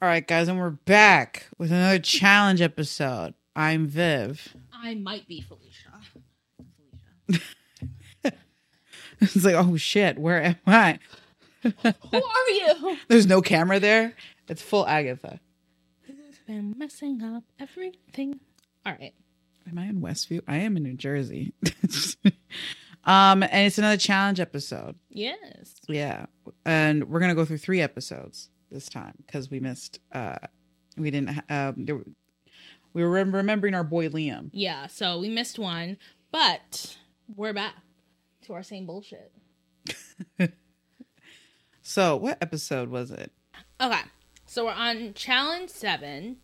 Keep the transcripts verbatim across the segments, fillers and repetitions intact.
All right, guys, and we're back with another challenge episode. I'm Viv. I might be Felicia. Felicia. It's like, oh shit, where am I? Who are you? There's no camera there. It's full Agatha. Been messing up everything. All right. Am I in Westview? I am in New Jersey. um, and it's another challenge episode. Yes. Yeah, and we're gonna go through three episodes this time because we missed. Uh, we didn't. Ha- um, there, we were remembering our boy Liam. Yeah. So we missed one, but we're back to our same bullshit. So, what episode was it? Okay. So we're on challenge seven.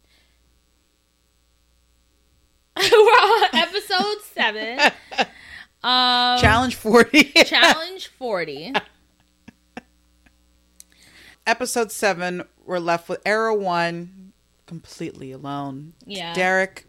We're on episode seven. Um, challenge forty. Challenge forty. Episode seven, we're left with Era One completely alone. Yeah. Derek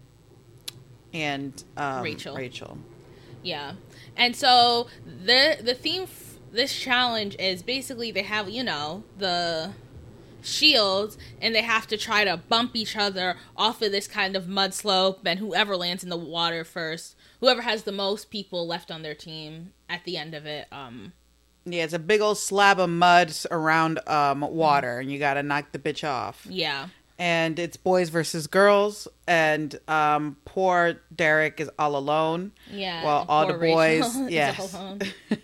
and um, Rachel. Rachel. Yeah. And so the the theme f- this challenge is basically they have, you know, the shields and they have to try to bump each other off of this kind of mud slope, and whoever lands in the water first, whoever has the most people left on their team at the end of it, um Yeah, it's a big old slab of mud around um, water, and you got to knock the bitch off. yeah. And it's boys versus girls, and um, poor Derek is all alone. Yeah. Well, all the poor boys, Rachel is yes. alone.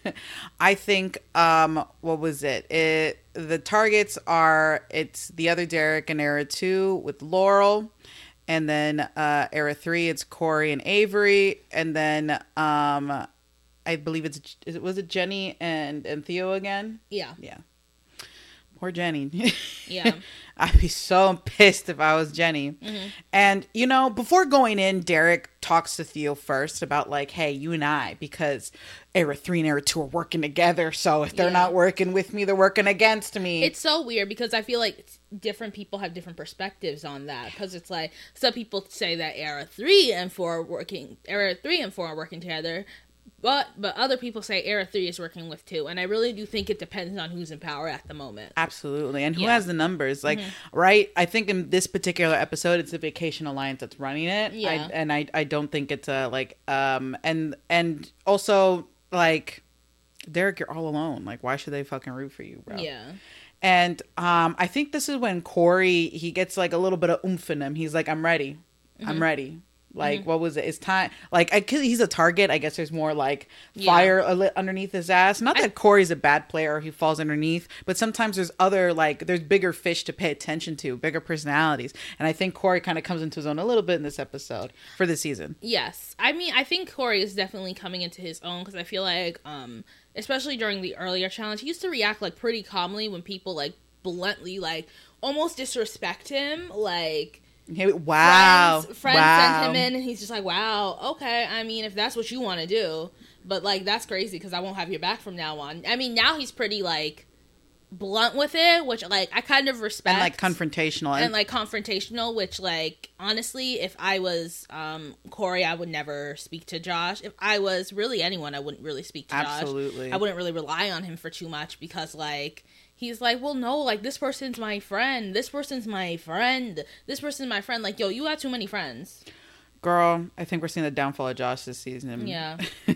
I think, um, what was it? It the targets are it's the other Derek in Era Two with Laurel, and then uh, Era Three it's Corey and Avery, and then um, I believe it's is it was it Jenny and and Theo again? Yeah. Yeah. Poor Jenny. Yeah. I'd be so pissed if I was Jenny. Mm-hmm. And, you know, before going in, Derek talks to Theo first about, like, hey, you and I, because Era three and Era two are working together. So if they're Yeah. not working with me, they're working against me. It's so weird because I feel like different people have different perspectives on that. Because it's like some people say that Era three and four are working, Era three and four are working together. But but other people say Era three is working with two. And I really do think it depends on who's in power at the moment. Absolutely. And who Yeah. has the numbers? Like, Mm-hmm. right? I think in this particular episode, it's the Vacation Alliance that's running it. Yeah. I, and I, I don't think it's a, like, um, and, and also, like, Derek, you're all alone. Like, why should they fucking root for you, bro? Yeah. And um, I think this is when Corey, he gets like a little bit of oomph in him. He's like, I'm ready. Mm-hmm. I'm ready. Like, what was it? It's time. Like, I, 'cause he's a target. I guess there's more like Yeah. fire lit underneath his ass. Not that I- Corey's a bad player or he falls underneath, but sometimes there's other, like, there's bigger fish to pay attention to, bigger personalities. And I think Corey kind of comes into his own a little bit in this episode for this season. Yes. I mean, I think Corey is definitely coming into his own because I feel like, um, especially during the earlier challenge, he used to react like pretty calmly when people like bluntly like almost disrespect him. Like, Hey, wow. friends, friends wow. sent him in and he's just like, wow, okay. I mean, if that's what you want to do, but like, that's crazy because I won't have your back from now on. I mean, now he's pretty like blunt with it, which like I kind of respect. And like confrontational. and like confrontational, which like honestly, if I was um Corey, I would never speak to Josh. If I was really anyone, I wouldn't really speak to Absolutely. Josh. I wouldn't really rely on him for too much because like he's like, well, no, like this person's my friend. This person's my friend. This person's my friend. Like, yo, you got too many friends. Girl, I think we're seeing the downfall of Josh this season. Yeah.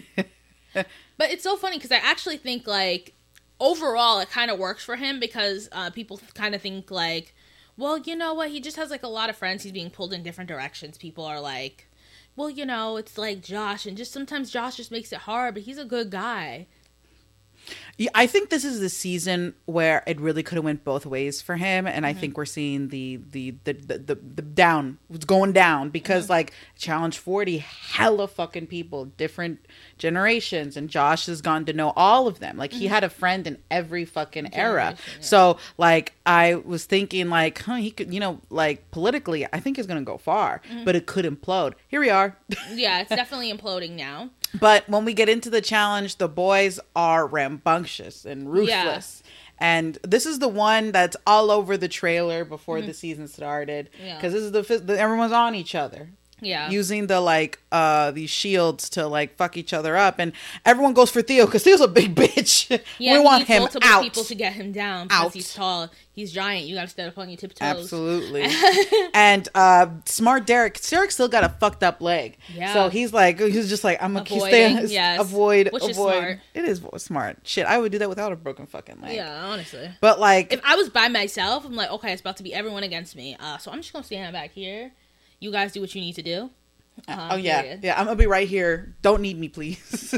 But it's so funny because I actually think like overall it kind of works for him because uh, people kind of think like, well, you know what? He just has like a lot of friends. He's being pulled in different directions. People are like, well, you know, it's like Josh, and just sometimes Josh just makes it hard, but he's a good guy. Yeah, I think this is the season where it really could have went both ways for him, and Mm-hmm. I think we're seeing the the the the, the, the down. It's going down because Mm-hmm. like Challenge forty, hella fucking people, different generations, and Josh has gone to know all of them. Like he had a friend in every fucking era. Mm-hmm. Generation, yeah. So like I was thinking like, huh, he could, you know, like politically, I think he's gonna go far, Mm-hmm. but it could implode. Here we are. Yeah, it's definitely imploding now. But when we get into the challenge, the boys are rambunctious and ruthless. And this is the one that's all over the trailer before the season started. Yeah. Because this is the, the everyone's on each other. Yeah. Using the like uh these shields to like fuck each other up, and everyone goes for Theo because Theo's a big bitch. Yeah, we want he needs him multiple out. people to get him down because Out. he's tall, he's giant. You got to stand up on your tiptoes. Absolutely. And uh smart Derek, Derek still got a fucked up leg. Yeah. So he's like, he's just like, I'm gonna keep Avoiding, staying. yes. Avoid, Which is avoid. smart. It is smart. Shit, I would do that without a broken fucking leg. Yeah, honestly. But like, If I was by myself, I'm like, okay, it's about to be everyone against me. Uh, so I'm just gonna stand back here. You guys do what you need to do. Uh, oh yeah, period. yeah, I'm gonna be right here. Don't need me, please.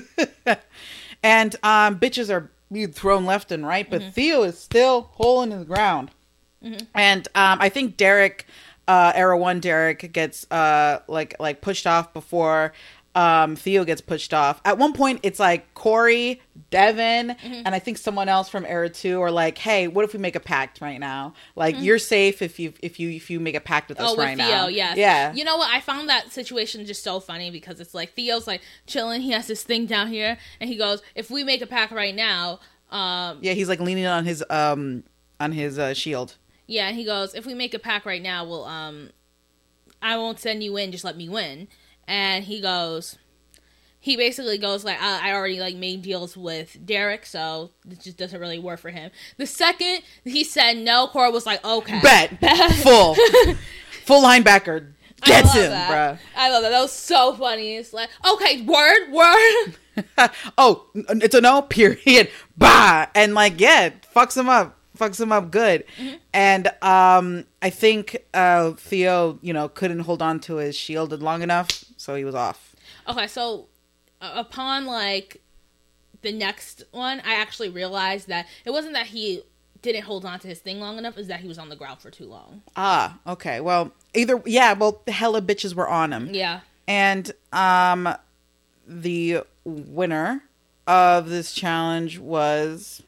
And um, bitches are being thrown left and right, but mm-hmm. Theo is still holding his ground. Mm-hmm. And um, I think Derek, uh, Era One Derek, gets uh, like like pushed off before um, Theo gets pushed off. At one point, it's like Corey, Devin, mm-hmm. and I think someone else from Era Two are like, "Hey, what if we make a pact right now? Like, mm-hmm. you're safe if you if you if you make a pact with us oh, right with Theo, now." Yes. Yeah. You know what? I found that situation just so funny because it's like Theo's like chilling. He has this thing down here, and he goes, "If we make a pact right now." Um, yeah, he's like leaning on his um on his uh, shield. Yeah, and he goes, "If we make a pact right now, we'll um, I won't send you in. Just let me win." And he goes, he basically goes like, I, I already like made deals with Derek, so it just doesn't really work for him. The second he said no, Cora was like, okay, bet full full linebacker gets him, that. bruh. I love that. That was so funny. It's like, okay, word, word. Oh, it's a no, period. Bah. And like, yeah, fucks him up. Fucks him up good. Mm-hmm. And um, I think uh, Theo, you know, couldn't hold on to his shield long enough, so he was off. Okay, so uh, upon like the next one, I actually realized that it wasn't that he didn't hold on to his thing long enough, is that he was on the ground for too long. Ah, okay. Well, either, yeah, well, the hella bitches were on him. Yeah. And um, the winner of this challenge was...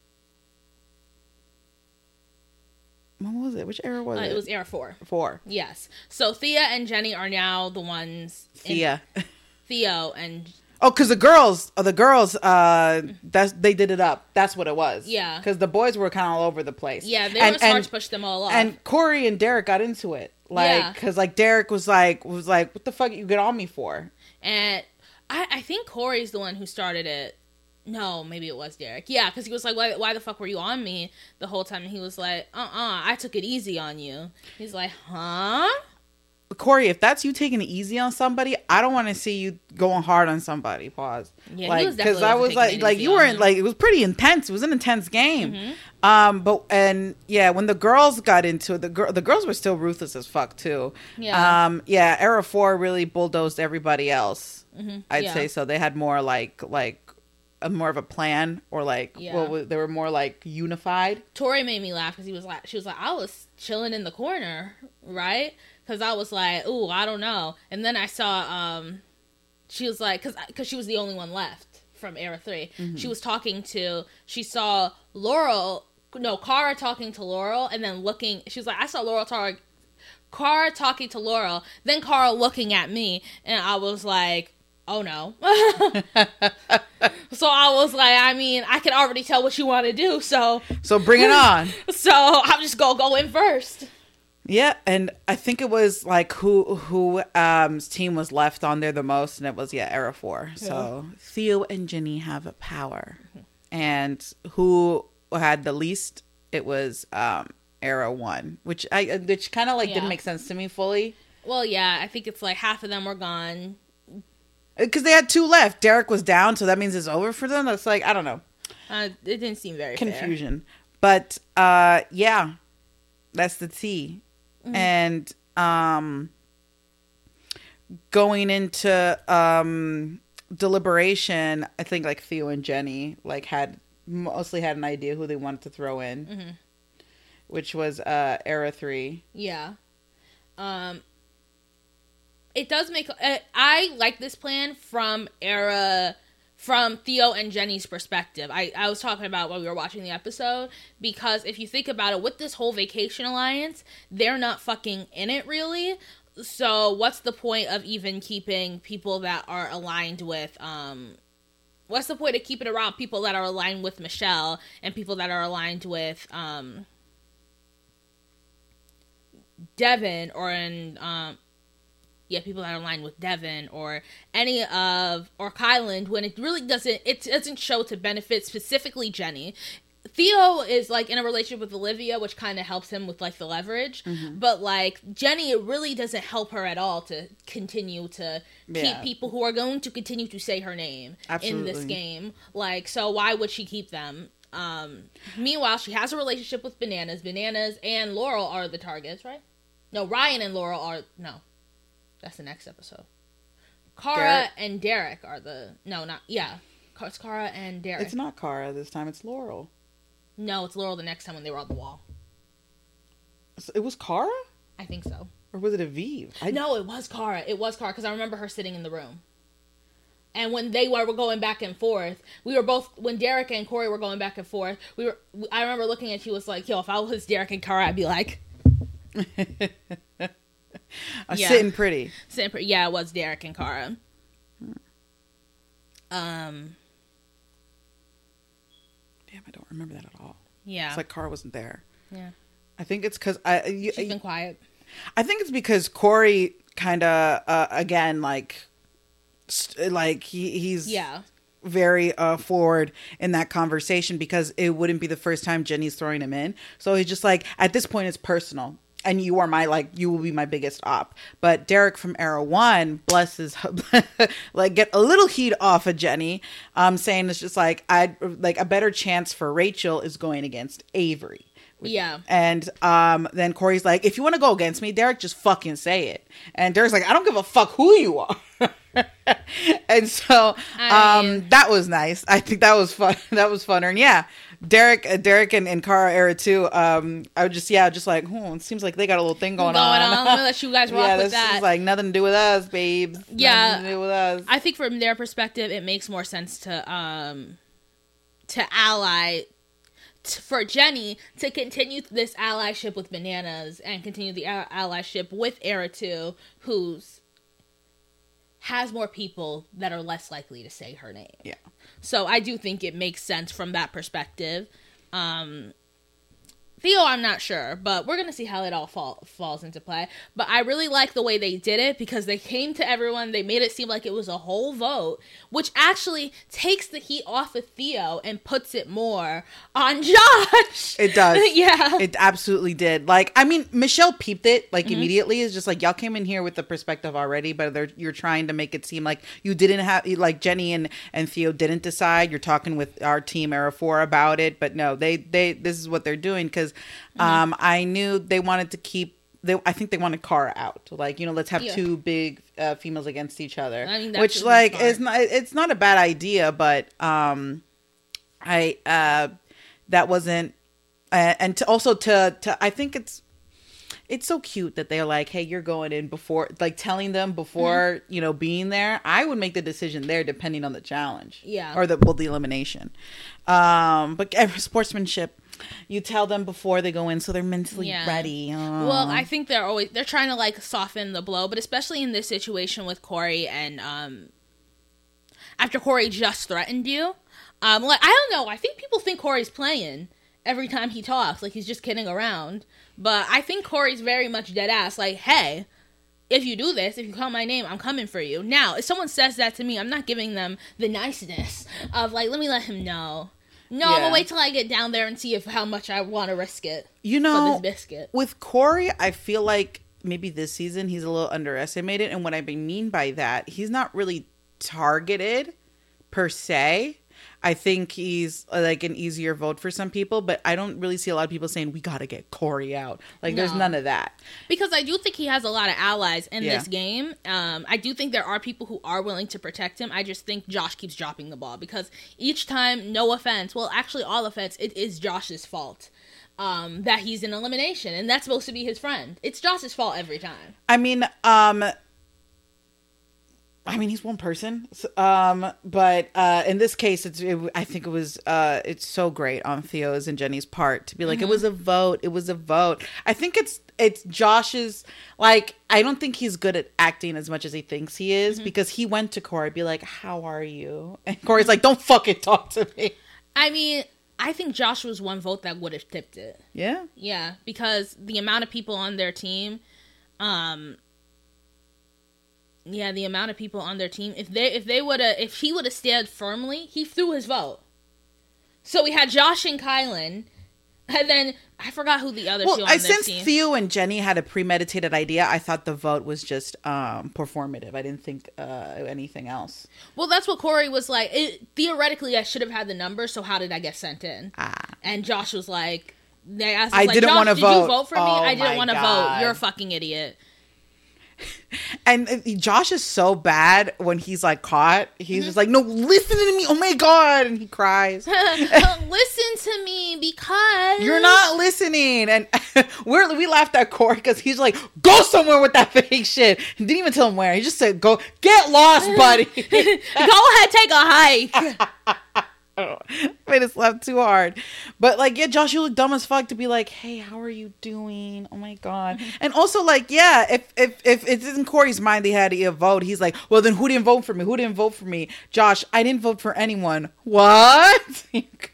What was it? Which era was uh, it? It was era four. Four. Yes. So Thea and Jenny are now the ones. Thea. Theo and. Oh, because the girls, oh, the girls, uh, that's they did it up. That's what it was. Yeah. Because the boys were kind of all over the place. Yeah, they and, were smart and, to push them all off. And Corey and Derek got into it, like, because yeah. like Derek was like, was like, what the fuck you get on me for? And I, I think Corey's the one who started it. No, maybe it was Derek. Yeah, because he was like, why, why the fuck were you on me the whole time? And he was like, uh-uh, I took it easy on you. He's like, huh? Corey, if that's you taking it easy on somebody, I don't want to see you going hard on somebody. Pause. Yeah, like, he was definitely because I was like, like you were in, like, it was pretty intense. It was an intense game. Mm-hmm. Um, but and yeah, when the girls got into it, the girl, the girls were still ruthless as fuck too. Yeah. Um, yeah, Era Four really bulldozed everybody else. Mm-hmm. I'd yeah. say so. They had more like like. A more of a plan, or like, yeah. well, they were more like unified. Tori made me laugh because he was like, she was like, I was chilling in the corner, right? Because I was like, ooh, I don't know. And then I saw, um, she was like, because because she was the only one left from Era Three. Mm-hmm. She was talking to, she saw Laurel, no, Kara talking to Laurel, and then looking. She was like, I saw Laurel talk, Kara talking to Laurel, then Kara looking at me, and I was like, oh no. So I was like, I mean, I can already tell what you want to do, so so bring it on. So I'm just gonna go in first. Yeah, and I think it was like who who um's team was left on there the most, and it was yeah Era Four. So yeah. Theo and Jenny have a power, mm-hmm. and who had the least? It was um Era One, which I which kind of like yeah. didn't make sense to me fully. Well, yeah, I think it's like half of them were gone. Because they had two left. Derek was down, so that means it's over for them. That's like, I don't know. Uh, it didn't seem very Confusion. Fair. But, uh, yeah. That's the tea. Mm-hmm. And um, going into um, deliberation, I think, like, Theo and Jenny, like, had mostly had an idea who they wanted to throw in. Mm-hmm. Which was uh, Era three. Yeah. Um... It does make... Uh, I like this plan from Era... From Theo and Jenny's perspective. I, I was talking about while we were watching the episode. Because if you think about it, with this whole vacation alliance, they're not fucking in it, really. So what's the point of even keeping people that are aligned with... Um, what's the point of keeping around people that are aligned with Michelle and people that are aligned with... Um, Devin or in... Um, yeah, people that are aligned with Devin or any of, or Kyland, when it really doesn't, it doesn't show to benefit specifically Jenny. Theo is, like, in a relationship with Olivia, which kind of helps him with, like, the leverage. Mm-hmm. But, like, Jenny, it really doesn't help her at all to continue to yeah. keep people who are going to continue to say her name Absolutely. in this game. Like, so why would she keep them? Um, meanwhile, she has a relationship with Bananas. Bananas and Laurel are the targets, right? No, Ryan and Laurel are... No. That's the next episode. Cara Derek? and Derek are the... No, not... Yeah. It's Cara and Derek. It's not Cara this time. It's Laurel. No, it's Laurel the next time when they were on the wall. It was Cara? I think so. Or was it Aviv? I... No, it was Cara. It was Cara because I remember her sitting in the room. And when they were going back and forth, we were both, when Derek and Corey were going back and forth, we were, I remember looking at you was like, yo, if I was Derek and Cara, I'd be like... uh, yeah. Sitting pretty. Sitting pretty. Yeah, it was Derek and Cara. Hmm. Um... Damn, I don't remember that at all. Yeah. It's like Cara wasn't there. Yeah. I think it's because I... You, She's been quiet. I think it's because Corey kind of, uh, again, like, st- like he he's yeah. very uh, forward in that conversation because it wouldn't be the first time Jenny's throwing him in. So he's just like, at this point, it's personal. And you are my, like, you will be my biggest op. But Derek from Era One, bless his, like, get a little heat off of Jenny, um, saying it's just like, I'd, like, a better chance for Rachel is going against Avery. Yeah. And um, then Corey's like, if you want to go against me, Derek, just fucking say it. And Derek's like, I don't give a fuck who you are. And so I um, mean... that was nice. I think that was fun. That was funner. And yeah, Derek, uh, Derek and, and Cara Era too. Um, I would just, yeah, just like, hmm, it seems like they got a little thing going, going on. on. Let me let you guys rock yeah, with this that. is like nothing to do with us, babes. Yeah. Nothing to do with us. I think from their perspective, it makes more sense to, um, to ally, t- for Jenny to continue this allyship with Bananas and continue the a- allyship with Era two, who's, has more people that are less likely to say her name. Yeah. So I do think it makes sense from that perspective. Um, Theo, I'm not sure, but we're going to see how it all fall, falls into play. But I really like the way they did it because they came to everyone. They made it seem like it was a whole vote, which actually takes the heat off of Theo and puts it more on Josh. It does. Yeah. It absolutely did. Like, I mean, Michelle peeped it, like, Mm-hmm. immediately. It's just like, y'all came in here with the perspective already, but they're, you're trying to make it seem like you didn't have, like, Jenny and, and Theo didn't decide. You're talking with our team, Era four, about it. But no, they, they, this is what they're doing because um, mm-hmm. I knew they wanted to keep, they, I think they wanted Cara out. Like, you know, let's have yeah. two big uh, females against each other. I mean, that's which, really like, smart. is not, it's not a bad idea, but um, I, uh, that wasn't, uh, and to also to, to, I think it's, it's so cute that they're like, hey, you're going in before, like telling them before, mm-hmm. you know, being there. I would make the decision there depending on the challenge. Yeah. Or the, well, the elimination. Um, but uh, sportsmanship, you tell them before they go in so they're mentally yeah. ready. Oh. Well, I think they're always, they're trying to like soften the blow, but especially in this situation with Corey and, um, after Corey just threatened you, um, like, I don't know. I think people think Corey's playing every time he talks, like he's just kidding around. But I think Corey's very much dead ass. Like, hey, if you do this, if you call my name, I'm coming for you. Now, if someone says that to me, I'm not giving them the niceness of like, let me let him know. No, yeah. I'm gonna wait till I get down there and see if how much I want to risk it. You know, for this biscuit. With Corey, I feel like maybe this season he's a little underestimated, and what I mean by that, he's not really targeted per se. I think he's like an easier vote for some people, but I don't really see a lot of people saying we got to get Corey out. Like, no. There's none of that. Because I do think he has a lot of allies in yeah. this game. Um, I do think there are people who are willing to protect him. I just think Josh keeps dropping the ball because each time, no offense, well, actually all offense, it is Josh's fault. Um, that he's in elimination, and that's supposed to be his friend. It's Josh's fault every time. I mean, um... I mean, he's one person, um, but uh, in this case, it's. It, I think it was. Uh, it's so great on Theo's and Jenny's part to be like, mm-hmm. it was a vote. It was a vote. I think it's it's Josh's. Like, I don't think he's good at acting as much as he thinks he is mm-hmm. because he went to Corey, be like, "How are you?" And Corey's like, "Don't fucking talk to me." I mean, I think Josh was one vote that would have tipped it. Yeah, yeah, because the amount of people on their team, um. Yeah, the amount of people on their team. If they if they would have if he would have stood firmly, he threw his vote. So we had Josh and Kylan, and then I forgot who the other well, two on I their since team. Theo and Jenny had a premeditated idea, I thought the vote was just um, performative. I didn't think uh, anything else. Well, that's what Corey was like. It, theoretically, I should have had the number. So how did I get sent in? Ah. And Josh was like, they asked, I like, didn't want to did vote. you vote for me? Oh, I didn't my want to God. vote. You're a fucking idiot. And uh, Josh is so bad when he's like caught. He's mm-hmm. just like, no, listen to me. Oh my God. And he cries. Listen to me because you're not listening. And we're, we laughed at Corey because he's like, go somewhere with that fake shit. He didn't even tell him where. He just said, go get lost, buddy. Go ahead, take a hike. I made us laugh too hard. But like, yeah, Josh, you look dumb as fuck to be like, hey, how are you doing? Oh my God. Mm-hmm. And also like, yeah, if if if it's in Corey's mind they had to vote, he's like, well then who didn't vote for me? Who didn't vote for me? Josh, I didn't vote for anyone. What?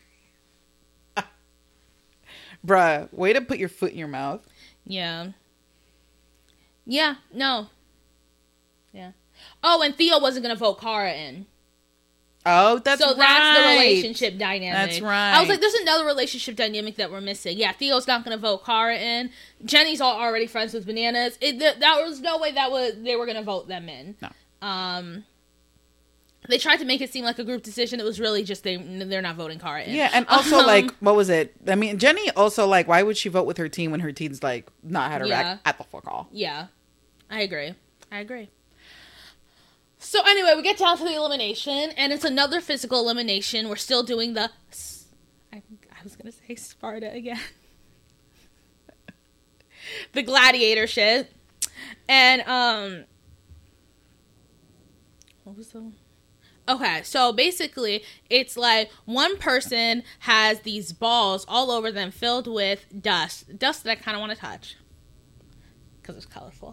Bruh, way to put your foot in your mouth. Yeah. Yeah, no. Yeah. Oh, and Theo wasn't gonna vote Cara in. Oh, that's so right. So that's the relationship dynamic. That's right. I was like, there's another relationship dynamic that we're missing. Yeah, Theo's not going to vote Cara in. Jenny's all already friends with Bananas. It, th- that was no way that was they were going to vote them in. No. Um, they tried to make it seem like a group decision. It was really just they they're not voting Cara in. Yeah, and also um, like, what was it? I mean, Jenny also like, why would she vote with her team when her team's like not had her yeah. back at the fuck all? Yeah, I agree. I agree. So anyway, we get down to the elimination, and it's another physical elimination. We're still doing the... I, I was going to say Sparta again. The gladiator shit. And, um... What was the... Okay, so basically, it's like one person has these balls all over them filled with dust. Dust that I kind of want to touch. Because it's colorful.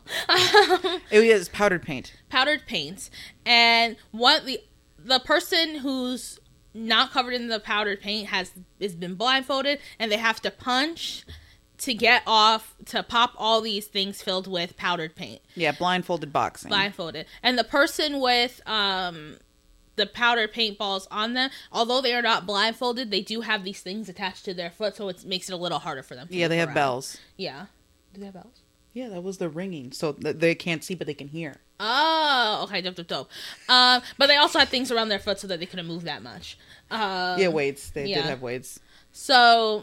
It is powdered paint. Powdered paint. And what the the person who's not covered in the powdered paint has has been blindfolded, and they have to punch to get off, to pop all these things filled with powdered paint. Yeah, blindfolded boxing. Blindfolded. And the person with um the powdered paint balls on them, although they are not blindfolded, they do have these things attached to their foot, so it makes it a little harder for them to Yeah, they have around. bells. Yeah. Do they have bells? Yeah, that was the ringing. So th- they can't see, but they can hear. Oh, okay, dope, dope, dope. Um, but they also had things around their foot so that they couldn't move that much. Um, yeah, weights. They yeah. did have weights. So,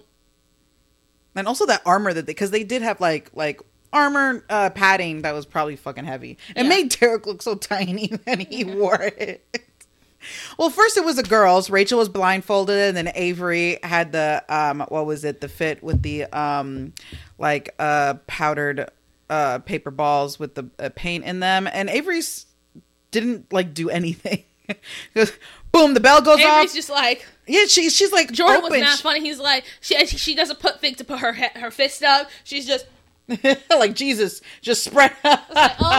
and also that armor that they, because they did have like like armor uh, padding that was probably fucking heavy. It yeah. made Derek look so tiny when he wore it. Well, first it was the girls. Rachel was blindfolded, and then Avery had the um, what was it? The fit with the um, like uh powdered. Uh, paper balls with the uh, paint in them, and Avery's didn't like do anything. Boom, the bell goes Avery's off. Avery's just like, yeah, she's she's like Jordan open. was not funny. He's like, she she doesn't put thing to put her her fist up. She's just like Jesus, just spread. I was like, oh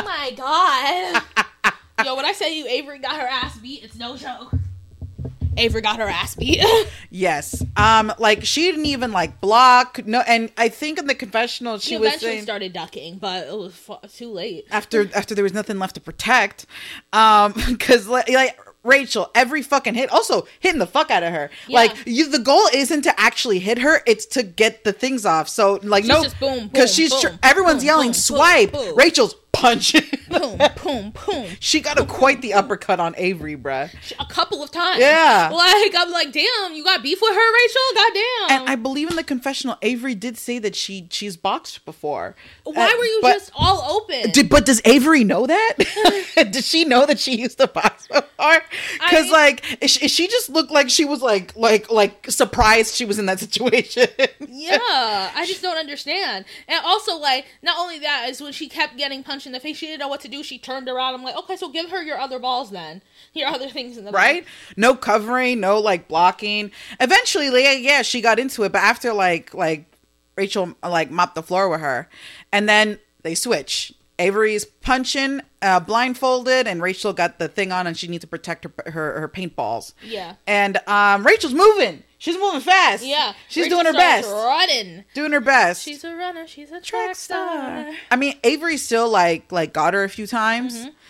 my God, yo, when I say you, Avery got her ass beat, it's no joke. Avery got her ass beat. Yes. Um, like she didn't even like block. No, and I think in the confessional she, she was eventually saying started ducking, but it was fu- too late. After after there was nothing left to protect, um, because like, like Rachel, every fucking hit, also hitting the fuck out of her. Yeah. Like you, the goal isn't to actually hit her; it's to get the things off. So like she's no, just boom, because she's boom, tr- everyone's boom, yelling boom, swipe. boom, boom. Rachel's punching. Boom, boom, boom. She got a quite the uppercut on Avery, bruh. A couple of times. Yeah. Like, I'm like, damn, you got beef with her, Rachel? Goddamn. And I believe in the confessional, Avery did say that she she's boxed before. Why uh, were you but, just all open? Did, but does Avery know that? Did she know that she used to box before? Because, like, is she, she just looked like she was, like, like, like surprised she was in that situation. Yeah. I just don't understand. And also, like, not only that, is when she kept getting punched in the face, she didn't know what to do. She turned around. I'm like, okay, so give her your other balls then. Your other things in the right? ball. No covering, no like blocking. Eventually, like, yeah, she got into it, but after like like Rachel like mopped the floor with her, and then they switch. Avery's punching, uh, blindfolded, and Rachel got the thing on, and she needs to protect her her, her paintballs. Yeah. And um, Rachel's moving. She's moving fast. Yeah. She's Rachel doing her starts best. Running. Doing her best. She's a runner. She's a track star. I mean, Avery still like like got her a few times. Mm-hmm.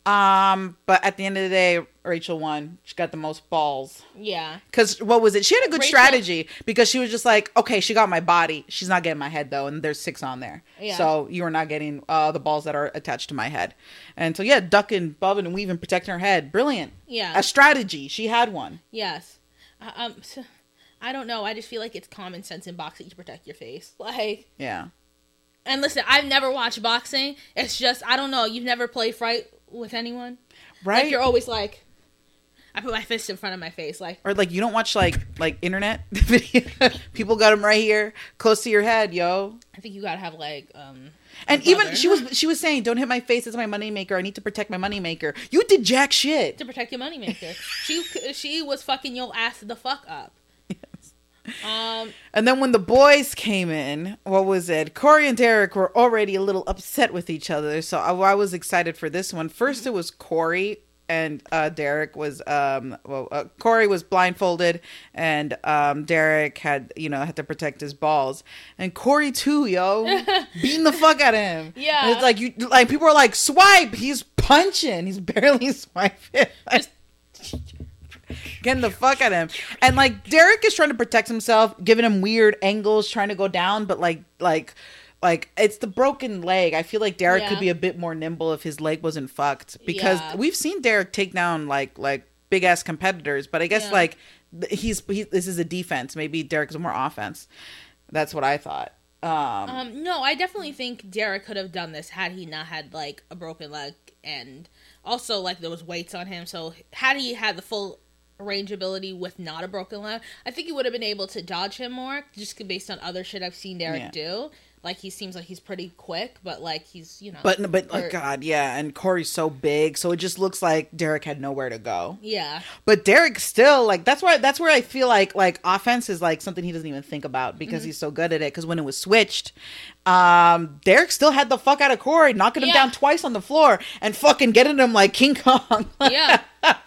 Um, but at the end of the day, Rachel won. She got the most balls. Yeah. Because what was it? She had a good Rachel- strategy because she was just like, okay, she got my body. She's not getting my head though, and there's six on there. Yeah. So you are not getting uh, the balls that are attached to my head. And so yeah, ducking, bobbing, and weaving, protecting her head. Brilliant. Yeah. A strategy. She had one. Yes. Uh, um. So, I don't know. I just feel like it's common sense in boxing to protect your face. Like. Yeah. And listen, I've never watched boxing. It's just I don't know. You've never played fight with anyone, Right? Like you're always like, I put my fist in front of my face, like. Or like you don't watch like like internet people got them right here close to your head, yo. I think you gotta have like um. And even she was she was saying, "Don't hit my face. It's my moneymaker. I need to protect my moneymaker." You did jack shit to protect your moneymaker. she she was fucking your ass the fuck up. Yes. Um. And then when the boys came in, what was it? Corey and Derek were already a little upset with each other, so I, I was excited for this one. First, it was Corey. And uh, Derek was, um, well, uh, Corey was blindfolded, and um, Derek had, you know, had to protect his balls. And Corey too, yo, beating the fuck out of him. Yeah, and it's like you, like people are like, swipe. He's punching. He's barely swiping. Like, getting the fuck out of him. And like Derek is trying to protect himself, giving him weird angles, trying to go down, but like, like. Like, it's the broken leg. I feel like Derek yeah. could be a bit more nimble if his leg wasn't fucked. Because yeah. we've seen Derek take down, like, like big-ass competitors. But I guess, yeah. like, he's, he, this is a defense. Maybe Derek is more offense. That's what I thought. Um, um, no, I definitely think Derek could have done this had he not had, like, a broken leg. And also, like, there was weights on him. So, had he had the full range ability with not a broken leg, I think he would have been able to dodge him more. Just based on other shit I've seen Derek yeah. do. Like, he seems like he's pretty quick, but, like, he's, you know. But, but or, oh, God, yeah. And Corey's so big, so it just looks like Derek had nowhere to go. Yeah. But Derek still, like, that's why, that's where I feel like, like, offense is, like, something he doesn't even think about because mm-hmm. he's so good at it. Because when it was switched, um, Derek still had the fuck out of Corey, knocking him yeah. down twice on the floor and fucking getting him like King Kong. Yeah.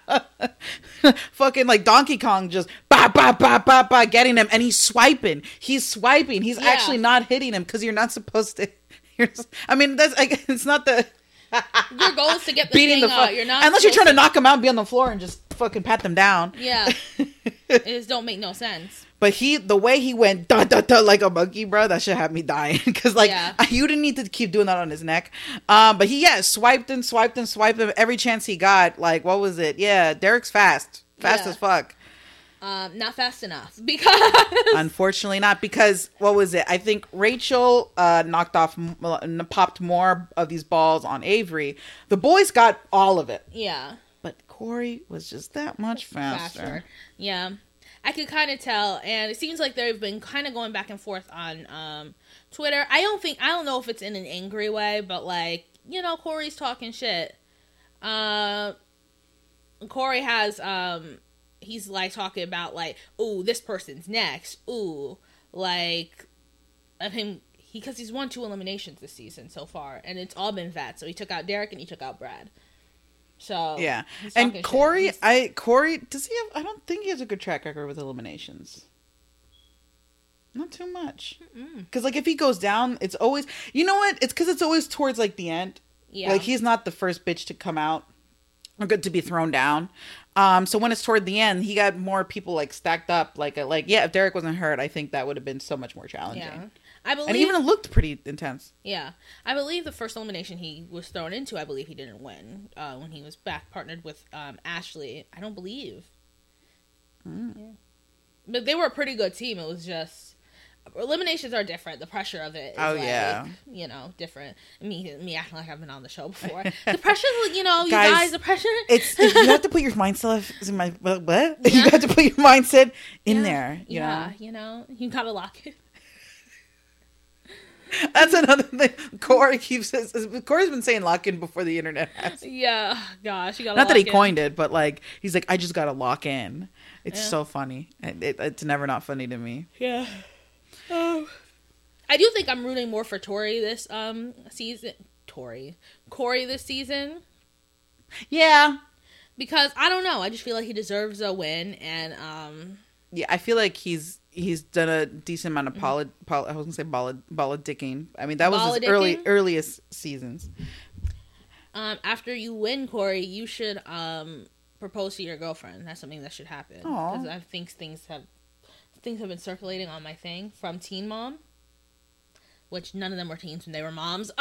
Fucking like Donkey Kong, just ba ba ba ba ba getting him, and he's swiping. He's swiping. He's yeah. actually not hitting him because you're not supposed to. You're just, I mean, that's like, it's not the. Your goal is to get the beating thing the out. You're not unless you're trying to knock him out and be on the floor and just fucking pat them down. Yeah, it just don't make no sense. But he, the way he went da da da like a monkey, bro, that shit had me dying. Because like yeah. you didn't need to keep doing that on his neck. Um, but he yeah swiped and swiped and swiped him every chance he got. Like what was it? Yeah, Derek's fast, fast yeah. as fuck. Um, not fast enough because unfortunately not because what was it? I think Rachel uh, knocked off, uh, popped more of these balls on Avery. The boys got all of it. Yeah, but Corey was just that much faster. faster. Yeah, I could kind of tell, and it seems like they've been kind of going back and forth on um, Twitter. I don't think I don't know if it's in an angry way, but like you know, Corey's talking shit. Uh, Corey has um. He's like talking about like, ooh, this person's next. Ooh, like, of him, he because he's won two eliminations this season so far, and it's all been that. So he took out Derek and he took out Brad. So yeah, and Corey, I Corey does he have? I don't think he has a good track record with eliminations. Not too much, because like if he goes down, it's always you know what? It's because it's always towards like the end. Yeah, like he's not the first bitch to come out or good to be thrown down. Um, so when it's toward the end, he got more people like stacked up. Like, like yeah, if Derek wasn't hurt, I think that would have been so much more challenging. Yeah. I believe, and even it looked pretty intense. Yeah, I believe the first elimination he was thrown into, I believe he didn't win uh, when he was back partnered with um, Ashley. I don't believe. Mm. Yeah. But they were a pretty good team. It was just eliminations are different. The pressure of it is oh like, yeah, you know, different. Me, me acting like I've been on the show before. The pressure, you know, you guys, guys, the pressure. It's you have to put your mindset in my what? Yeah. You have to put your mindset in yeah. there. You yeah, know? you know, you gotta lock it. That's another thing. Corey keeps Corey's been saying lock in before the internet has. Yeah, gosh, you gotta. Not lock that he in. coined it, but like he's like, I just gotta lock in. It's yeah. so funny. It, it, it's never not funny to me. Yeah. Oh. I do think I'm rooting more for Tori this um season. Tori, Corey this season. Yeah. Because I don't know, I just feel like he deserves a win, and um. Yeah, I feel like he's. He's done a decent amount of poli- poli- I was gonna say politicking. I mean, that was his early earliest seasons. Um, after you win, Corey, you should um propose to your girlfriend. That's something that should happen. Because I think things have things have been circulating on my thing from Teen Mom, which none of them were teens when they were moms.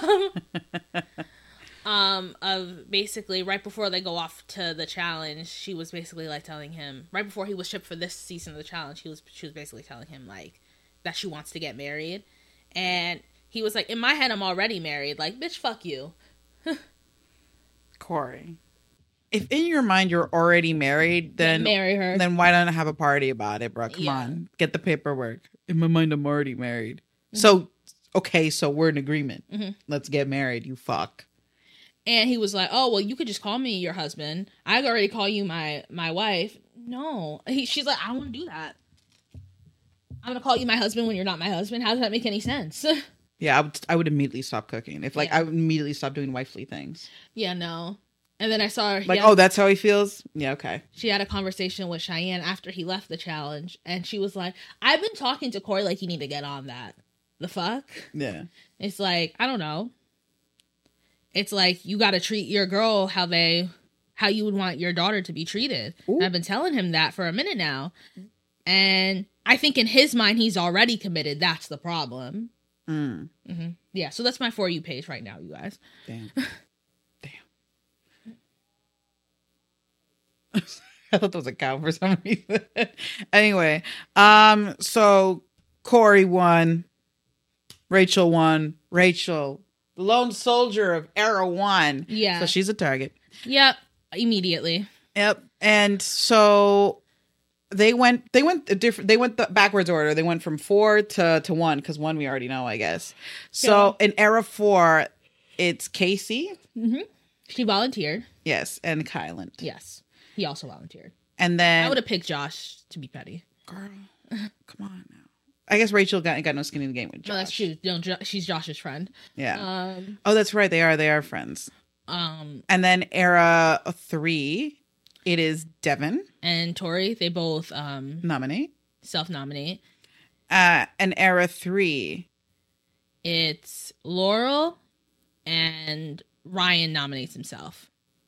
um, of basically right before they go off to the challenge, she was basically like telling him right before he was shipped for this season of the challenge. He was she was basically telling him like that she wants to get married, and he was like, "In my head, I'm already married. Like, bitch, fuck you." Corey, if in your mind you're already married, then marry her. Then why don't I have a party about it, bro? Come Yeah. on, get the paperwork. In my mind, I'm already married. Mm-hmm. So, okay, so we're in agreement. Mm-hmm. Let's get married. You fuck. And he was like, "Oh, well, you could just call me your husband. I already call you my my wife." No, he, she's like, "I don't want to do that. I'm gonna call you my husband when you're not my husband. How does that make any sense?" Yeah, I would, I would immediately stop cooking. If, like, yeah. I would immediately stop doing wifely things. Yeah, no. And then I saw her. Like, had, oh, that's how he feels? Yeah, okay. She had a conversation with Cheyenne after he left the challenge. And she was like, "I've been talking to Corey like you need to get on that." The fuck? Yeah. It's like, I don't know. It's like, you gotta treat your girl how they, how you would want your daughter to be treated. And I've been telling him that for a minute now. And I think in his mind, he's already committed. That's the problem. Mm. Mm-hmm. Yeah, so that's my For You page right now, you guys. Damn. Damn. I thought that was a cow for some reason. Anyway, um, so Corey won. Rachel won. Rachel, the lone soldier of Era One. Yeah. So she's a target. Yep. Immediately. Yep. And so they went. They went a different. They went the backwards order. They went from four to to one because one we already know, I guess. So yeah. In Era Four, it's Casey. Mm-hmm. She volunteered. Yes, and Kyland. Yes, he also volunteered. And then I would have picked Josh to be petty. Girl, come on now. I guess Rachel got got no skin in the game with Josh. No, that's true. No, jo- she's Josh's friend. Yeah. Um, oh, that's right. They are. They are friends. Um. And then Era Three, it is Devin and Tori. They both um nominate, self-nominate. Uh, and Era Three, it's Laurel, and Ryan nominates himself.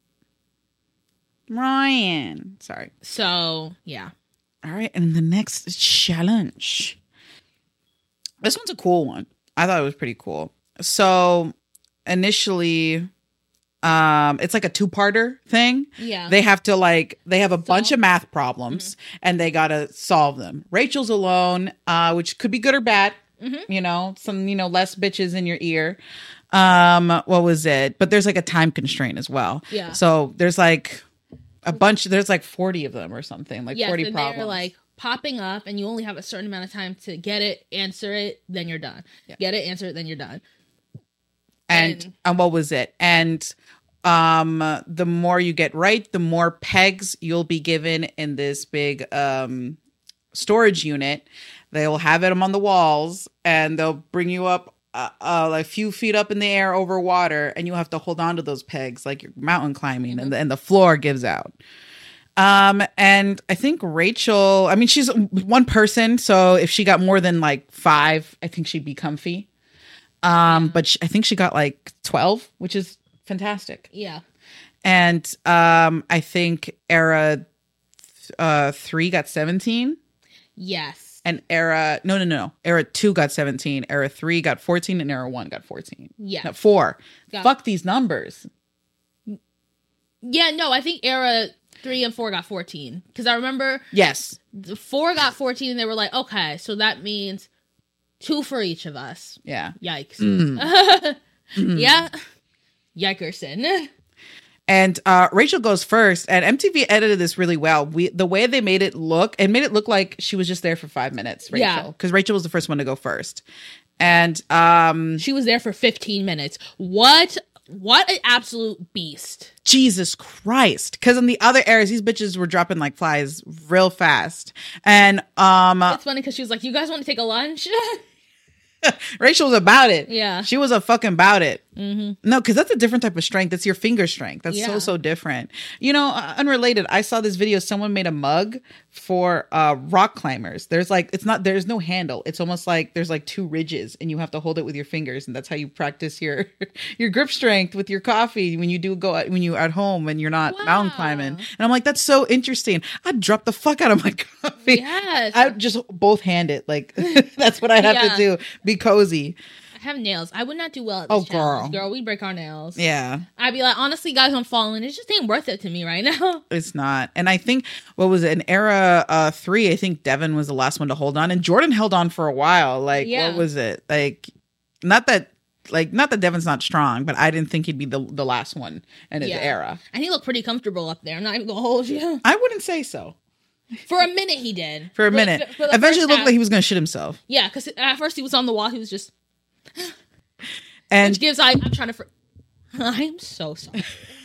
Ryan, sorry. So yeah. All right, and the next challenge. This one's a cool one. I thought it was pretty cool. So initially, um, it's like a two-parter thing. Yeah. They have to like they have a solve. bunch of math problems mm-hmm. and they gotta solve them. Rachel's alone, uh, which could be good or bad. Mm-hmm. You know, some you know less bitches in your ear. Um, what was it? But there's like a time constraint as well. Yeah. So there's like a bunch. There's like forty of them or something. Like yes, forty and problems. They're like popping up, and you only have a certain amount of time to get it, answer it, then you're done. Yeah. Get it, answer it, then you're done. And, and and what was it? And um, the more you get right, the more pegs you'll be given in this big um storage unit. They will have them on the walls, and they'll bring you up uh, uh, like a few feet up in the air over water, and you have to hold on to those pegs like you're mountain climbing, mm-hmm. and, the, and the floor gives out. Um, and I think Rachel, I mean, she's one person, so if she got more than like five, I think she'd be comfy. Um, yeah. But she, I think she got like twelve, which is fantastic. Yeah. And um, I think Era uh, three got seventeen. Yes. And Era, no, no, no. Era two got seventeen. Era three got fourteen, and Era one got fourteen. Yeah. No, four. Got- Fuck these numbers. Yeah, no, I think Era three and four got fourteen. Because I remember... Yes. The four got fourteen, and they were like, okay, so that means two for each of us. Yeah. Yikes. Mm. mm. Yeah. Yikerson. And uh, Rachel goes first, and M T V edited this really well. We the way they made it look, it made it look like she was just there for five minutes, Rachel. Yeah. Because Rachel was the first one to go first. And um, she was there for fifteen minutes. What... What an absolute beast. Jesus Christ. Because in the other areas, these bitches were dropping like flies real fast. And um, it's funny because she was like, you guys want to take a lunch? Rachel was about it. Yeah. She was a fucking about it. Mm-hmm. No, because that's a different type of strength. That's your finger strength. That's yeah. so, so different. You know, uh, unrelated, I saw this video. Someone made a mug for uh, rock climbers. There's like, it's not, there's no handle. It's almost like there's like two ridges and you have to hold it with your fingers. And that's how you practice your your grip strength with your coffee when you do go, when you're at home and you're not wow. mountain climbing. And I'm like, that's so interesting. I'd drop the fuck out of my coffee. Yes. I'd just both hand it. Like, that's what I have yeah. to do. Be cozy. Have nails. I would not do well at this oh, challenge, girl. girl. We break our nails. Yeah. I'd be like, honestly, guys, I'm falling. It just ain't worth it to me right now. It's not. And I think, what was it? In era uh, three, I think Devin was the last one to hold on. And Jordan held on for a while. Like, yeah. what was it? Like, not that, like, not that Devin's not strong, but I didn't think he'd be the, the last one in his yeah. era. And he looked pretty comfortable up there. I'm not even going to hold you. I wouldn't say so. For a minute, he did. For a for, minute. For, for Eventually, it looked half, like he was going to shit himself. Yeah, because at first he was on the wall. He was just... And which gives I I'm trying to fr- I'm so sorry.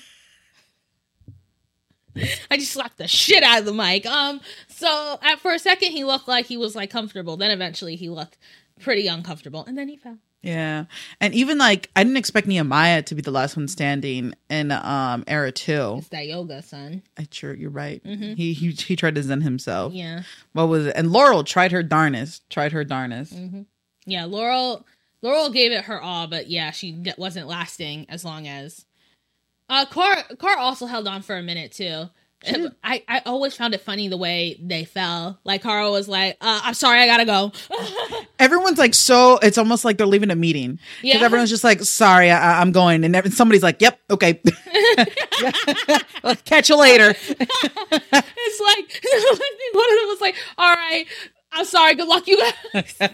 I just slapped the shit out of the mic. Um so at for a second he looked like he was like comfortable. Then eventually he looked pretty uncomfortable and then he fell. Yeah. And even like I didn't expect Nehemiah to be the last one standing in um era two. It's that yoga, son. I sure you're right. Mm-hmm. He he he tried to zen himself. Yeah. What was it? And Laurel tried her darnest. Tried her darnest. Mm-hmm. Yeah, Laurel Laurel gave it her all, but yeah, she wasn't lasting as long as. Uh, Car Car also held on for a minute too. It, I I always found it funny the way they fell. Like Carl was like, uh, "I'm sorry, I gotta go." Everyone's like, so it's almost like they're leaving a meeting because yeah. everyone's just like, "Sorry, I, I'm going," and every, somebody's like, "Yep, okay, well, catch you later." It's like one of them was like, "All right, I'm sorry. Good luck, you guys."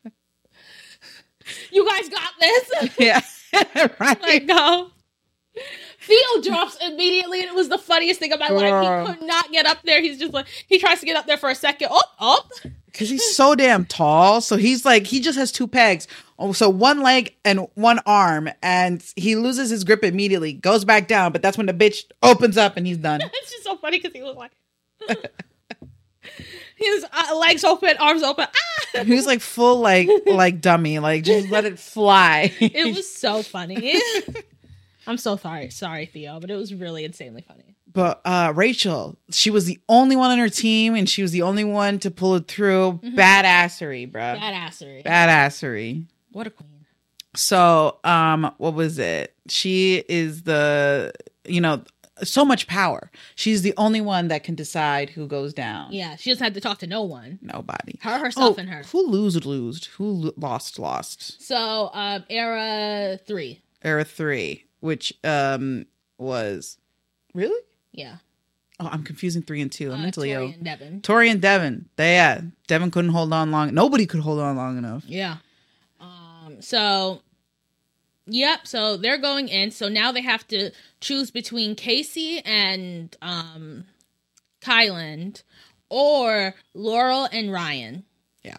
You guys got this. Yeah. Right. Like, no. Theo drops immediately, and it was the funniest thing of my Girl. life. He could not get up there. He's just like, he tries to get up there for a second. Oh, oh. Because he's so damn tall. So he's like, he just has two pegs. Oh, so one leg and one arm. And he loses his grip immediately, goes back down. But that's when the bitch opens up and he's done. It's just so funny because he was like... His uh, legs open, arms open. Ah! He was like full, like like dummy, like just let it fly. It was so funny. I'm so sorry, sorry, Theo, but it was really insanely funny. But uh, Rachel, she was the only one on her team, and she was the only one to pull it through. Mm-hmm. Badassery, bro. Badassery. Badassery. What a queen. So, um, what was it? She is the, you know. So much power. She's the only one that can decide who goes down. Yeah, she doesn't have to talk to no one. Nobody. Her, herself, oh, and her. Who lose, lose. Who lo- lost, lost. So, um, era three. Era three, which um was really. Yeah. Oh, I'm confusing three and two. I'm uh, mentally Tori ill. and Devin. Tori and Devin. They, yeah, Devin couldn't hold on long. Nobody could hold on long enough. Yeah. Um. So. Yep, so they're going in. So now they have to choose between Casey and um, Kyland or Laurel and Ryan. Yeah.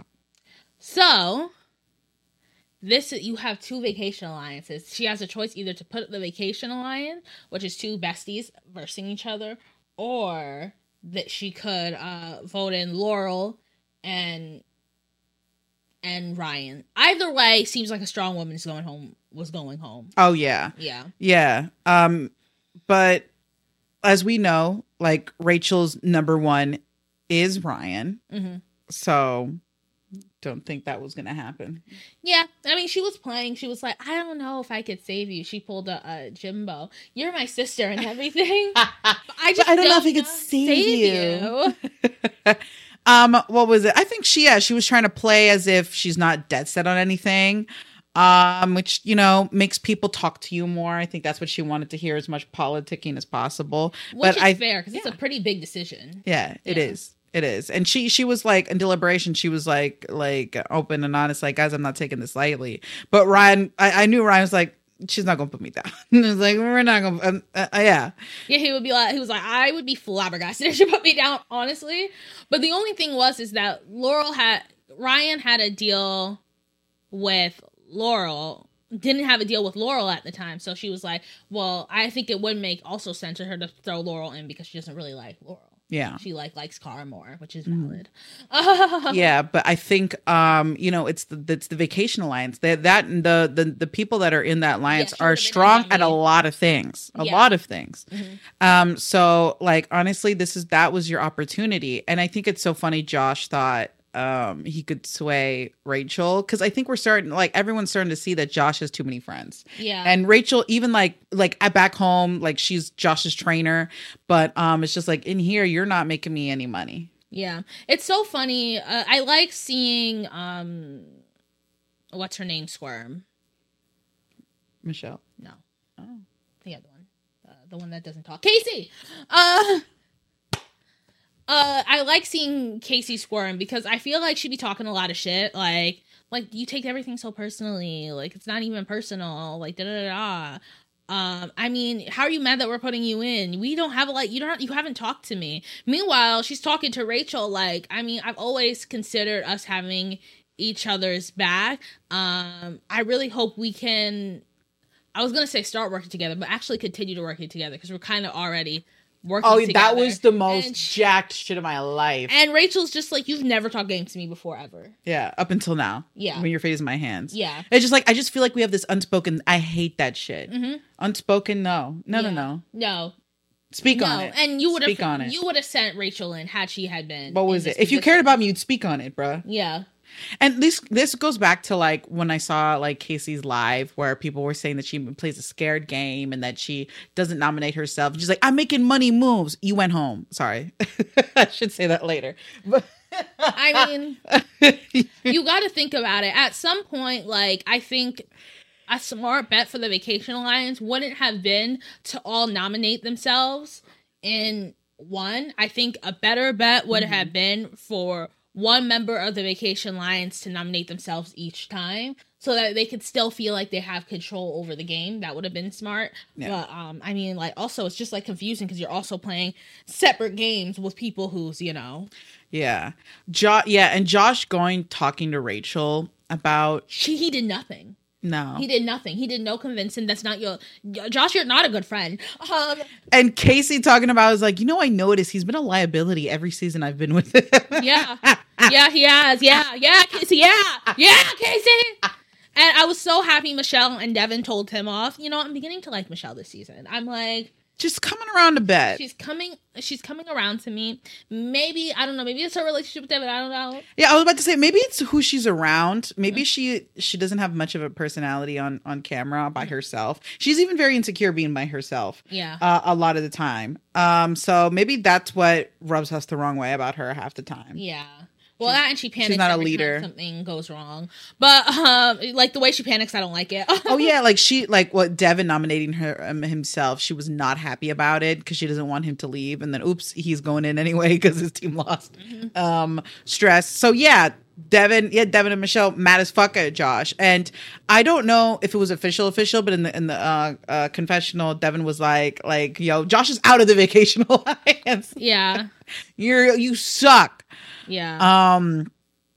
So this you have two vacation alliances. She has a choice either to put the vacation alliance, which is two besties versing each other, or that she could uh, vote in Laurel and and Ryan. Either way, seems like a strong woman is going home. Was going home. Oh yeah, yeah, yeah. Um, but as we know, like Rachel's number one is Ryan. Mm-hmm. So don't think that was gonna happen. Yeah, I mean, she was playing. She was like, I don't know if I could save you. She pulled a, a Jimbo. You're my sister and everything. I just I don't, don't know if he could save, save you. you. um, what was it? I think she yeah she was trying to play as if she's not dead set on anything. Um, which, you know, makes people talk to you more. I think that's what she wanted to hear, as much politicking as possible. Which but is I, fair, because yeah. it's a pretty big decision. Yeah, it yeah. is. It is. And she she was like, in deliberation, she was like, like open and honest, like, guys, I'm not taking this lightly. But Ryan, I, I knew Ryan was like, she's not going to put me down. It was like, we're not going to, um, uh, yeah. Yeah, he would be like, he was like, I would be flabbergasted if she put me down, honestly. But the only thing was, is that Laurel had, Ryan had a deal with Laurel, didn't have a deal with Laurel at the time, so she was like, well, I think it would make also sense for her to throw Laurel in because she doesn't really like Laurel. Yeah. She like likes Cara more, which is Mm. valid. Yeah, but I think um, you know, it's the it's the Vacation Alliance. That that and the, the the people that are in that alliance she are would've been strong a at a dummy. lot of things. A Yeah. lot of things. Mhm. Um, so like honestly, this is that was your opportunity. And I think it's so funny Josh thought um he could sway Rachel, because I think we're starting like everyone's starting to see that Josh has too many friends. Yeah. And Rachel, even like like at back home, like she's Josh's trainer, but um it's just like in here you're not making me any money. Yeah, it's so funny. Uh, I like seeing um, what's her name squirm. Michelle. No, Oh. the other one, uh, the one that doesn't talk. Casey. Uh, uh, I like seeing Casey squirm because I feel like she'd be talking a lot of shit. Like, like you take everything so personally. Like it's not even personal. Like da da da. Um, I mean, how are you mad that we're putting you in? We don't have a like, you don't, you haven't talked to me. Meanwhile, she's talking to Rachel. Like, I mean, I've always considered us having each other's back. Um, I really hope we can, I was going to say start working together, but actually continue to working together because we're kind of already working Oh, together. that was the most And sh- jacked shit of my life. And Rachel's just like, you've never talked game to me before, ever. Yeah, up until now. Yeah. When your fate is in my hands. Yeah. It's just like, I just feel like we have this unspoken, I hate that shit. Mm-hmm. Unspoken, no. No, Yeah. no, no. No. Speak No. on it. And you would Speak on have, it. you would have sent Rachel in had she had been. What in was this it? If you position. cared about me, you'd speak on it, bruh. Yeah. And this this goes back to like when I saw like Casey's live where people were saying that she plays a scared game and that she doesn't nominate herself. She's like, I'm making money moves. You went home. Sorry. I should say that later. But I mean, you got to think about it. At some point, like, I think a smart bet for the Vacation Alliance wouldn't have been to all nominate themselves in one. I think a better bet would Mm-hmm. have been for one member of the Vacation Alliance to nominate themselves each time so that they could still feel like they have control over the game. That would have been smart. Yeah. But, um, I mean, like, also, it's just, like, confusing because you're also playing separate games with people who's, you know... yeah. Jo- yeah, and Josh going talking to Rachel about She, he did nothing. no. He did nothing. He did no convincing. That's not your... Josh, you're not a good friend. Um, And Casey talking about is like, you know, I noticed he's been a liability every season I've been with him. yeah. Yeah, he has. Yeah. Yeah, Casey. Yeah. Yeah, Casey. And I was so happy Michelle and Devin told him off. You know, I'm beginning to like Michelle this season. I'm like... Just coming around a bit. She's coming she's coming around to me. Maybe, I don't know, maybe it's her relationship with Devin. I don't know. Yeah, I was about to say maybe it's who she's around. Maybe she she doesn't have much of a personality on on camera by herself. She's even very insecure being by herself. Yeah. Uh, a lot of the time. Um, so maybe that's what rubs us the wrong way about her half the time. Yeah. Well, that and she panics not a every time leader. something goes wrong. But, um, like, the way she panics, I don't like it. Oh yeah, like she like what Devin nominating her um, himself. She was not happy about it because she doesn't want him to leave, and then oops, he's going in anyway because his team lost. Mm-hmm. Um, stress. So yeah, Devin, yeah, Devin and Michelle mad as fuck at Josh, and I don't know if it was official, official, but in the in the uh, uh, confessional, Devin was like, like, yo, Josh is out of the Vacation Alliance. Yeah. You're you suck. Yeah. Um,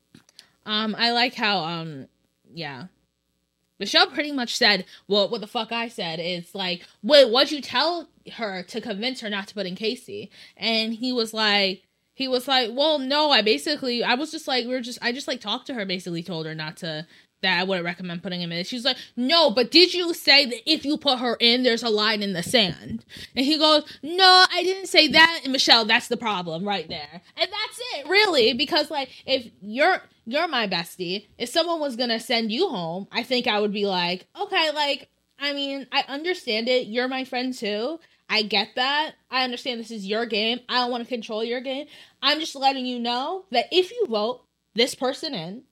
Um, I like how, um, yeah. Michelle pretty much said, well, what the fuck I said is like, wait, what'd you tell her to convince her not to put in Casey? And he was like, he was like, well, no, I basically, I was just like, we were just, I just like talked to her, basically told her not to, that I wouldn't recommend putting him in. She was like, no, but did you say that if you put her in, there's a line in the sand? And he goes, no, I didn't say that. And Michelle, that's the problem right there. And that's it, really, because like, if you're, you're my bestie, if someone was gonna send you home, I think I would be like, okay, like, I mean, I understand it. You're my friend too. I get that. I understand this is your game. I don't want to control your game. I'm just letting you know that if you vote this person in,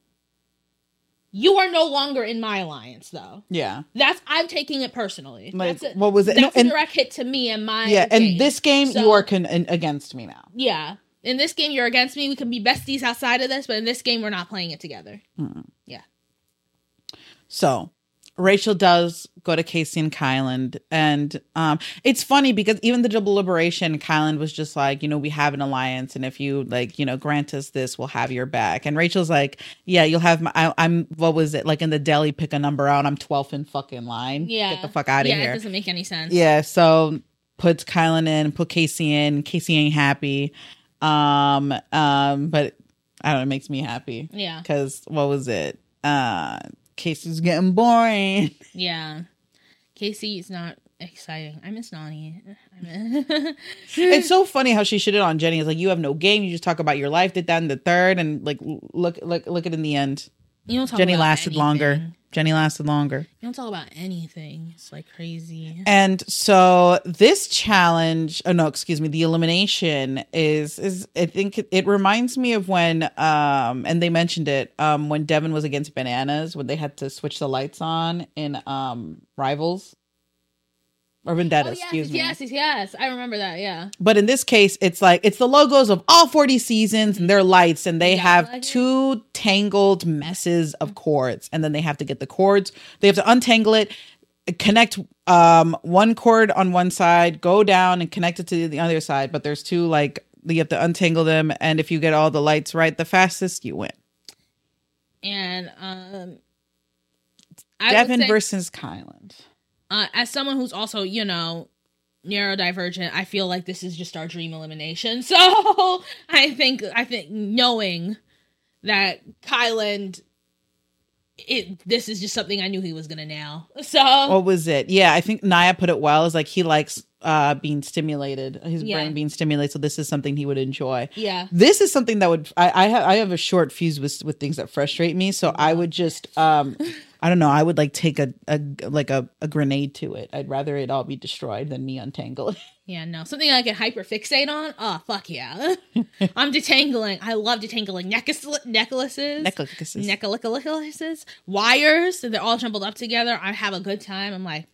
you are no longer in my alliance, though. yeah. That's I'm taking it personally. Like, That's a, what was it? That's No, a and- direct hit to me and my Yeah, game. and this game So- you are con- in- against me now. Yeah. In this game, you're against me. We can be besties outside of this, but in this game, we're not playing it together. Mm. Yeah. So Rachel does go to Casey and Kyland, and um, it's funny because even the deliberation, Kyland was just like, you know, we have an alliance, and if you like, you know, grant us this, we'll have your back. And Rachel's like, yeah, you'll have my. I, I'm what was it like in the deli? Pick a number out. I'm twelfth in fucking line. Yeah. Get the fuck out of yeah, here. it doesn't make any sense. Yeah. So puts Kylan in, put Casey in. Casey ain't happy. Um, um, but I don't know, it makes me happy. Yeah. Because what was it? Uh, Casey's getting boring. Yeah. Casey is not exciting. I miss Nani. It's so funny how she shitted on Jenny. It's like, you have no game. You just talk about your life. Did that in the third, and like look, look, look at it in the end. You don't talk Jenny about lasted anything. longer. Jenny lasted longer. You don't talk about anything. It's like crazy. And so this challenge, oh no, excuse me, the elimination is is I think it, it reminds me of when um and they mentioned it um when Devin was against Bananas when they had to switch the lights on in um Rivals. Or Vendetta, Oh, yes, excuse me. yes, yes, yes. I remember that, yeah. But in this case, it's like it's the logos of all forty seasons and their lights, and they Yeah, have like two tangled messes of cords, and then they have to get the cords. They have to untangle it, connect um one cord on one side, go down and connect it to the other side. But there's two like you have to untangle them, and if you get all the lights right, the fastest you win. And um, I Devin would say, versus Kylan. uh, as someone who's also, you know, neurodivergent, I feel like this is just our dream elimination. So I think I think knowing that Kylan, it this is just something I knew he was gonna nail. So What was it? Yeah, I think Naya put it well. Is like he likes uh being stimulated, his Yeah. brain being stimulated. So this is something he would enjoy. yeah, This is something that would I I have I have a short fuse with with things that frustrate me. So I would just um I don't know. I would like take a, a like a, a grenade to it. I'd rather it all be destroyed than me untangle it. yeah, no, something I can hyper fixate on. Oh fuck yeah, I'm detangling. I love detangling necklace necklaces, Necklaces. necklaces, wires. They're all jumbled up together. I have a good time. I'm like.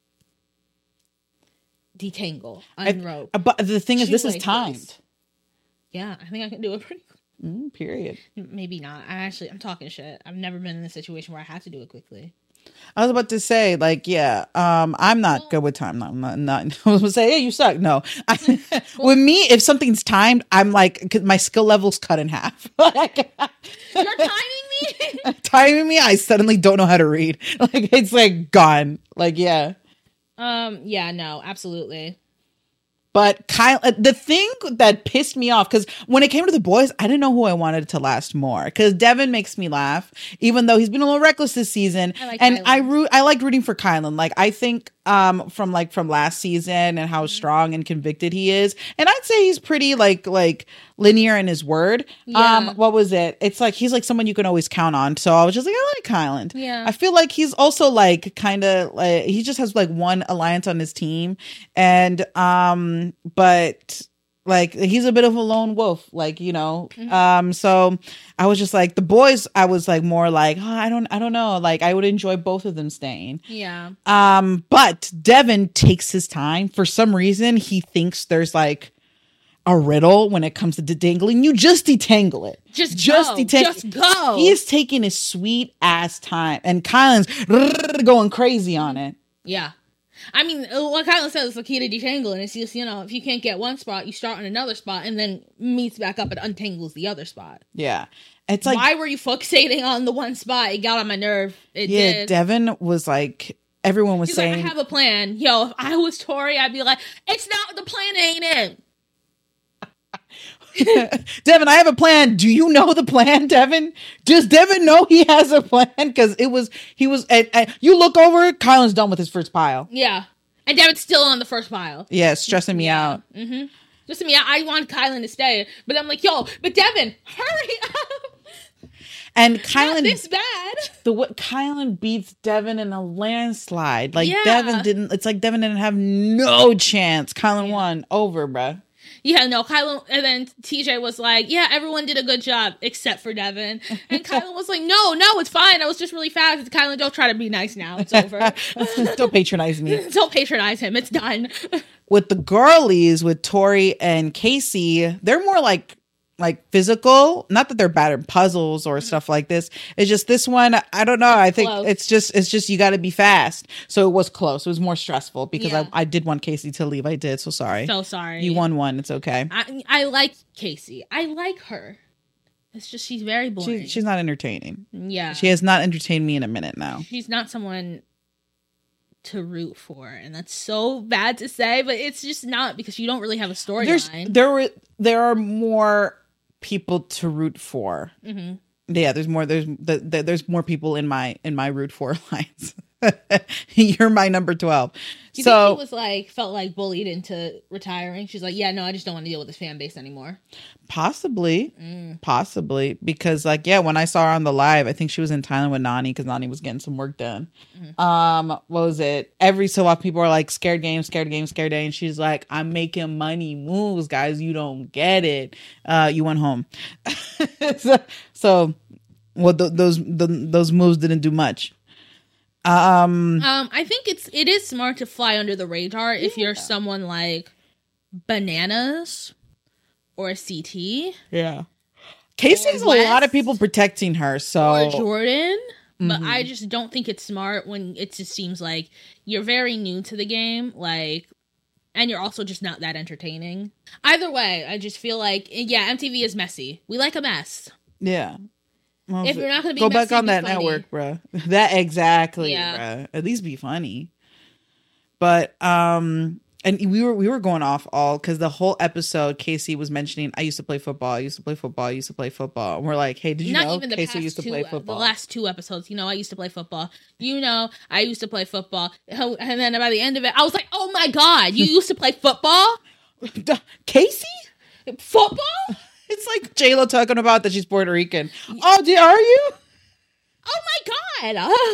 Detangle, unrope. I- but the thing is, this is Shoelaces. timed. Yeah, I think I can do it pretty quick. Mm, period. Maybe not. I actually, I'm talking shit. I've never been in a situation where I have to do it quickly. I was about to say, like, yeah, um, I'm not good with time. I'm not, not I was gonna say, hey, you suck. No, I, with me, if something's timed, I'm like, 'cause my skill level's cut in half. Like, You're timing me? timing me, I suddenly don't know how to read. Like, it's like gone. Like, yeah. um, yeah, no, absolutely. But Kyle, uh, the thing that pissed me off, because when it came to the boys, I didn't know who I wanted to last more. Because Devin makes me laugh, even though he's been a little reckless this season. I like and Kylan. I root, I like rooting for Kylan. Like I think um from like from last season and how Mm-hmm. strong and convicted he is, and I'd say he's pretty like like linear in his word. Yeah. Um, what was it? It's like he's like someone you can always count on. So I was just like, I like Kylan. Yeah. I feel like he's also like kind of like he just has like one alliance on his team, and um, but like he's a bit of a lone wolf, like you know. Mm-hmm. Um, so I was just like the boys. I was like more like oh, I don't, I don't know. Like I would enjoy both of them staying. Yeah. Um, but Devin takes his time for some reason. He thinks there's like a riddle when it comes to detangling. You just detangle it. Just just go. detang- Just go. He is taking his sweet ass time, and Kylan's going crazy on it. Yeah. I mean, what Kylan says is the key to detangling. It's just, you know, if you can't get one spot, you start on another spot and then meets back up and untangles the other spot. Yeah, it's like Why were you fixating on the one spot? It got on my nerve. It yeah. did. Devin was like everyone was He's saying. like, I have a plan. Yo, if I was Tori, I'd be like, it's not, the plan ain't in. Devin, I have a plan. Do you know the plan, Devin? Does Devin know he has a plan? Because it was, he was, and, and you look over, Kylan's done with his first pile. Yeah. And Devin's still on the first pile. Yeah, it's stressing me out. Mm-hmm. Just to me, I, I want Kylan to stay. But I'm like, yo, but Devin, hurry up. And Not Kylan, this bad. the what Kylan beats Devin in a landslide. Like Yeah. Devin didn't, it's like Devin didn't have no chance. Kylan Yeah. won over, bruh. Yeah, no, Kylan, and then T J was like, yeah, everyone did a good job except for Devin. And Kylan was like, no, no, it's fine. I was just really fast. Kylan, don't try to be nice now. It's over. Don't patronize me. Don't patronize him. It's done. With the girlies, with Tori and Casey, they're more like like physical. Not that they're bad at puzzles or stuff like this. It's just this one. I don't know. I think close. it's just it's just you got to be fast. So it was close. It was more stressful because Yeah. I, I did want Casey to leave. I did. So sorry. So sorry. You won one. It's okay. I, I like Casey. I like her. It's just she's very boring. She, she's not entertaining. yeah. She has not entertained me in a minute now. She's not someone to root for, and that's so bad to say, but it's just not, because you don't really have a There's storyline. there were there are more people to root for. Mm-hmm. Yeah, there's more. There's the, the, there's more people in my in my root for lines. You're my number twelve. You so think she was like felt like bullied into retiring? She's like, yeah, no, I just don't want to deal with this fan base anymore. possibly, Mm. possibly because like yeah, when I saw her on the live, I think she was in Thailand with Nani because Nani was getting some work done. Mm-hmm. Um, what was it? Every so often, people are like, "Scared game, scared game, scared game." And she's like, "I'm making money moves, guys. You don't get it." Uh, you went home. so, so, well, th- those the, those moves didn't do much. Um, Um, I think it's it is smart to fly under the radar if Yeah. you're someone like Bananas or C T yeah. Casey has a West. lot of people protecting her, so or Jordan. But Mhm. I just don't think it's smart when it just seems like you're very new to the game, like, and you're also just not that entertaining. Either way, I just feel like, yeah, M T V is messy. We like a mess. yeah. Well, If you're not gonna be go messy, back on be that funny. network, bruh. That exactly, Yeah. bruh. At least be funny. But um, and we were we were going off all because the whole episode, Casey was mentioning, I used to play football. I used to play football. I used to play football. And we're like, hey, did you Not know even the Casey past used to two, play the football? last two episodes. You know, I used to play football. You know, I used to play football. And then by the end of it, I was like, oh my God, you used to play football? Casey? Football? It's like J-Lo talking about that she's Puerto Rican. Oh, d- are you? Oh my God.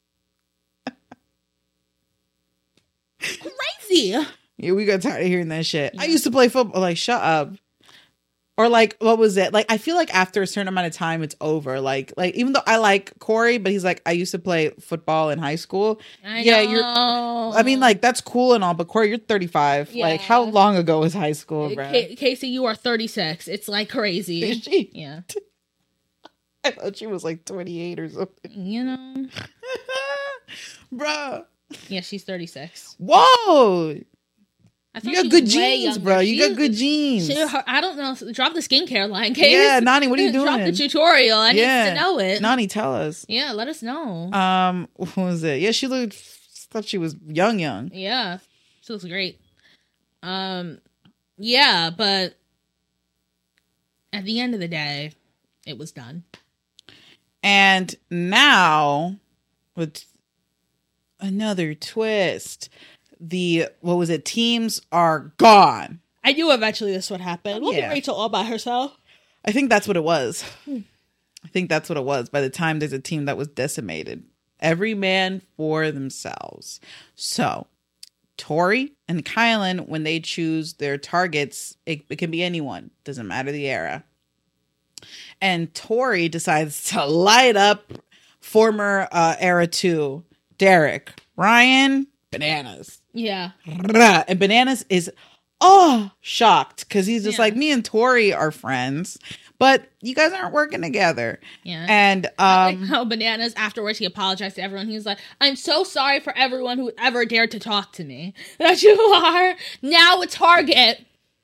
Crazy. Yeah, we got tired of hearing that shit. I used to play football. Like, shut up. Or like, what was it? Like, I feel like after a certain amount of time, it's over. Like, like even though I like Corey, but he's like, I used to play football in high school. I yeah, know. you're. I mean, like that's cool and all, but Corey, you're thirty-five. Like, how Yeah. long ago was high school, bro? Ca- Casey, you are thirty-six. It's like crazy. Is she? Yeah. I thought she was like twenty-eight or something. You know? Bruh. Yeah, she's thirty-six. Whoa. I thought You she got good was way genes, younger. bro. You She- got good genes. She, her, I don't know. Drop the skincare line, Case. Yeah, Nani, what are you Drop the doing? tutorial. I Yeah. need to know it. Nani, tell us. Yeah, let us know. Um, what was it? Yeah, she looked. Thought she was young, young. Yeah, she looks great. Um, yeah, but at the end of the day, it was done. And now, with another twist, the what was it? Teams are gone. I knew eventually this would happen. Look Yeah. at Rachel all by herself. I think that's what it was. I think that's what it was. By the time there's a team that was decimated, every man for themselves. So, Tori and Kylan, when they choose their targets, it, it can be anyone. Doesn't matter the era. And Tori decides to light up former uh, era two, Derek, Ryan, Bananas. Yeah. And Bananas is oh shocked because he's just Yeah. like, me and Tori are friends, but you guys aren't working together. Yeah. And I like um how Bananas afterwards he apologized to everyone. He was like, "I'm so sorry for everyone who ever dared to talk to me. That you are now a target."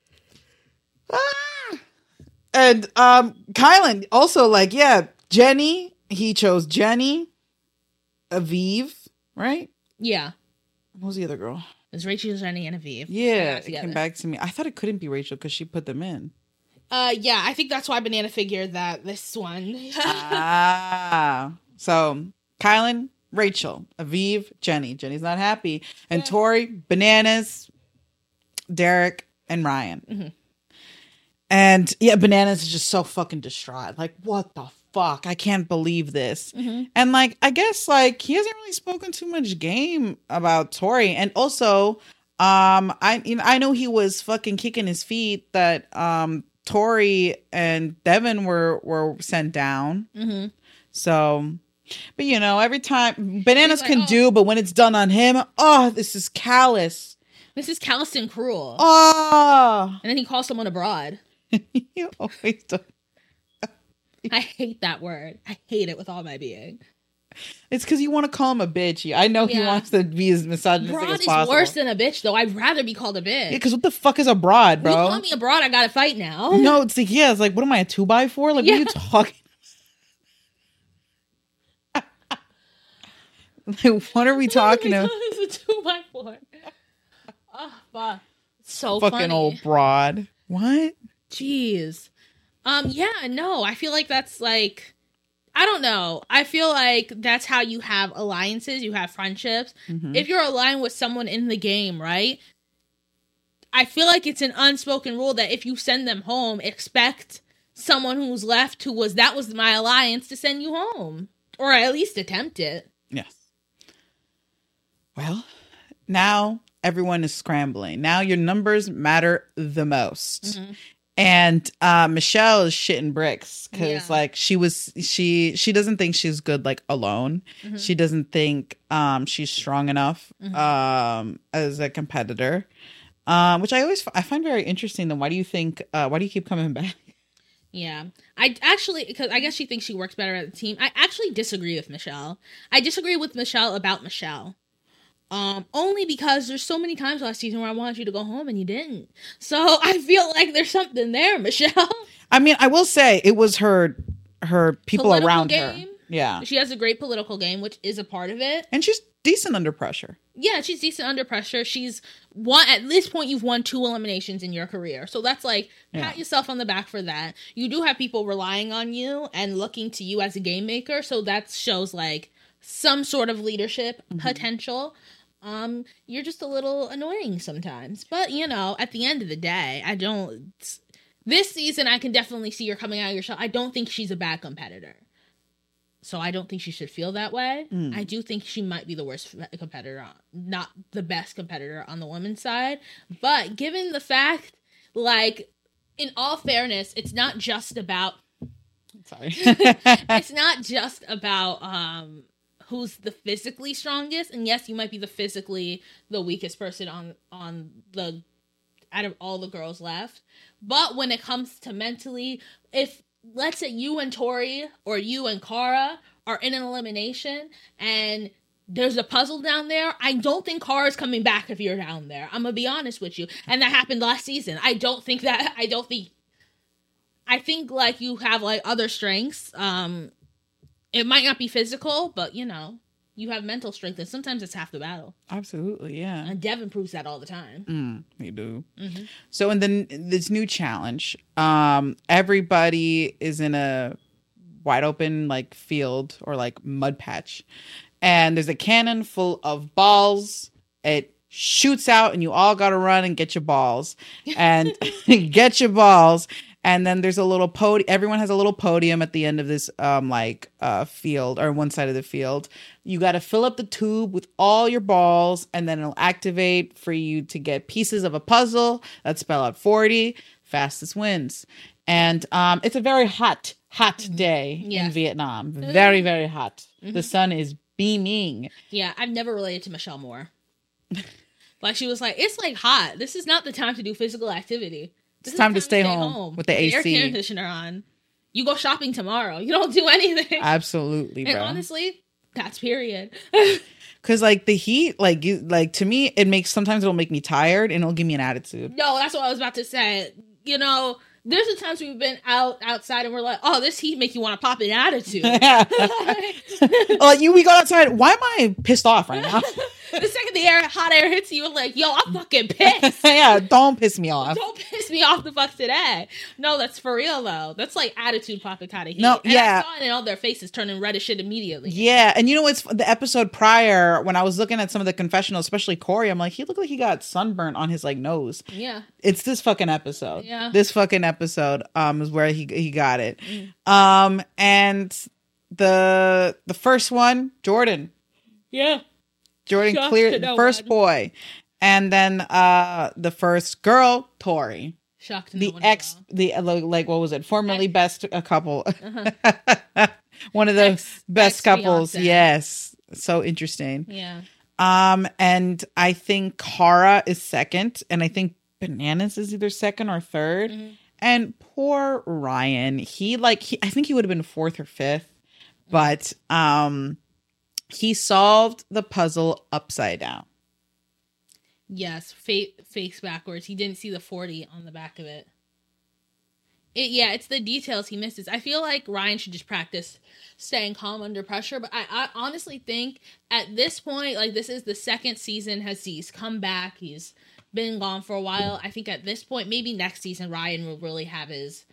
ah! and um Kylan also like, yeah, Jenny, he chose Jenny, Aviv, right? Yeah, What was the other girl? it was Rachel, Jenny, and Aviv. They Yeah, got it together. came back to me. I thought it couldn't be Rachel because she put them in. Uh, yeah, I think that's why Banana figured that this one. ah, so Kylan, Rachel, Aviv, Jenny. Jenny's not happy, and Yeah. Tori, Bananas, Derek, and Ryan. Mm-hmm. And yeah, Bananas is just so fucking distraught. Like, what the fuck? I can't believe this. Mm-hmm. And like, I guess like he hasn't really spoken too much game about Tori. And also, um, I you know, I know he was fucking kicking his feet that um Tori and Devin were were sent down. Mm-hmm. So, but you know, every time Bananas like, can oh. do, but when it's done on him, oh, this is callous. This is callous and cruel. Oh, And then he calls someone a broad. you always do. I hate that word. I hate it with all my being. It's because you want to call him a bitch. I know he Yeah. wants to be as misogynistic Broad as is possible. worse than a bitch, though. I'd rather be called a bitch. Yeah, because what the fuck is a broad, You bro? call me a broad, I gotta fight now. No, it's like, yeah, it's like, what am I, a two by four? Like, Yeah. what are you talking? Like, what are we talking about? It's a two by four. Oh, fuck. So Fucking funny. old broad. What? Jeez. Um, yeah, no, I feel like that's like, I don't know. I feel like that's how you have alliances, you have friendships. Mm-hmm. If you're aligned with someone in the game, right? I feel like it's an unspoken rule that if you send them home, expect someone who's left who was, that was my alliance, to send you home. Or at least attempt it. Yes. Well, now everyone is scrambling. Now your numbers matter the most. Mm-hmm. And uh, Michelle is shitting bricks because, yeah. like, she was she she doesn't think she's good like alone. Mm-hmm. She doesn't think um she's strong enough mm-hmm. um as a competitor, um which I always I find very interesting. Then why do you think uh, why do you keep coming back? Yeah, I actually, because I guess she thinks she works better at the team. I actually disagree with Michelle. I disagree with Michelle about Michelle. Um, only because there's so many times last season where I wanted you to go home and you didn't. So I feel like there's something there, Michelle. I mean, I will say it was her, her people political around game. her. Yeah. She has a great political game, which is a part of it. And she's decent under pressure. Yeah, she's decent under pressure. She's won, at this point, you've won two eliminations in your career. So that's like, pat yeah. yourself on the back for that. You do have people relying on you and looking to you as a game maker. So that shows like some sort of leadership mm-hmm. potential. Um, you're just a little annoying sometimes. But, you know, at the end of the day, I don't... This season, I can definitely see her coming out of your shell. I don't think she's a bad competitor. So I don't think she should feel that way. Mm. I do think she might be the worst competitor, not the best competitor on the women's side. But given the fact, like, in all fairness, it's not just about... Sorry. It's not just about... um. who's the physically strongest, and yes, you might be the physically the weakest person on on the out of all the girls left, but when it comes to mentally, if let's say you and Tori or you and Cara are in an elimination and there's a puzzle down there, I don't think Cara's coming back if you're down there. I'm gonna be honest with you, and that happened last season. I don't think that I don't think I think like you have like other strengths. um It might not be physical, but, you know, you have mental strength, and sometimes it's half the battle. Absolutely, yeah. And Devin proves that all the time. Mm, you do. Mm-hmm. So in the this new challenge, um, everybody is in a wide open, like, field or, like, mud patch. And there's a cannon full of balls. It shoots out, and you all got to run and get your balls. And get your balls. And then there's a little podium. Everyone has a little podium at the end of this, um, like, uh, field or one side of the field. You got to fill up the tube with all your balls, and then it'll activate for you to get pieces of a puzzle that spell out forty. Fastest wins. And um, it's a very hot, hot day yeah. in Vietnam. Very, very hot. Mm-hmm. The sun is beaming. Yeah, I've never related to Michelle more. Like, she was like, it's like hot. This is not the time to do physical activity. It's time, time to stay, to stay home, home with the A C. Air conditioner on. You go shopping tomorrow. You don't do anything. Absolutely, bro. And honestly, that's period. Because, like, the heat, like, you, like to me, it makes, sometimes it'll make me tired and it'll give me an attitude. No, that's what I was about to say. You know, there's the times we've been out outside and we're like, oh, this heat make you want to pop an attitude. Like, you, we go outside. Why am I pissed off right now? The second the air, hot air hits you, you're like, yo, I'm fucking pissed. Yeah, don't piss me off. Don't piss me off the fuck today. No, that's for real, though. That's like attitude popping kind of heat. No, and yeah. I saw it in all their faces turning red as shit immediately. Yeah, and you know what's the episode prior, when I was looking at some of the confessionals, especially Corey, I'm like, he looked like he got sunburnt on his, like, nose. Yeah. It's this fucking episode. Yeah. This fucking episode um, is where he he got it. Mm. Um, and the the first one, Jordan. Yeah. Jordan Shocked cleared the first one. Boy, and then uh the first girl, Tori. Shocked to the no ex, the like what was it? Formerly ex. best a couple, uh-huh. One of the ex, best ex couples. Beyonce. Yes, so interesting. Yeah. Um, and I think Cara is second, and I think Bananas is either second or third. Mm-hmm. And poor Ryan, he like he, I think he would have been fourth or fifth, mm-hmm. but um. He solved the puzzle upside down. Yes, fa- face backwards. He didn't see the forty on the back of it. It, yeah, it's the details he misses. I feel like Ryan should just practice staying calm under pressure. But I, I honestly think at this point, like this is the second season has he's come back. He's been gone for a while. I think at this point, maybe next season, Ryan will really have his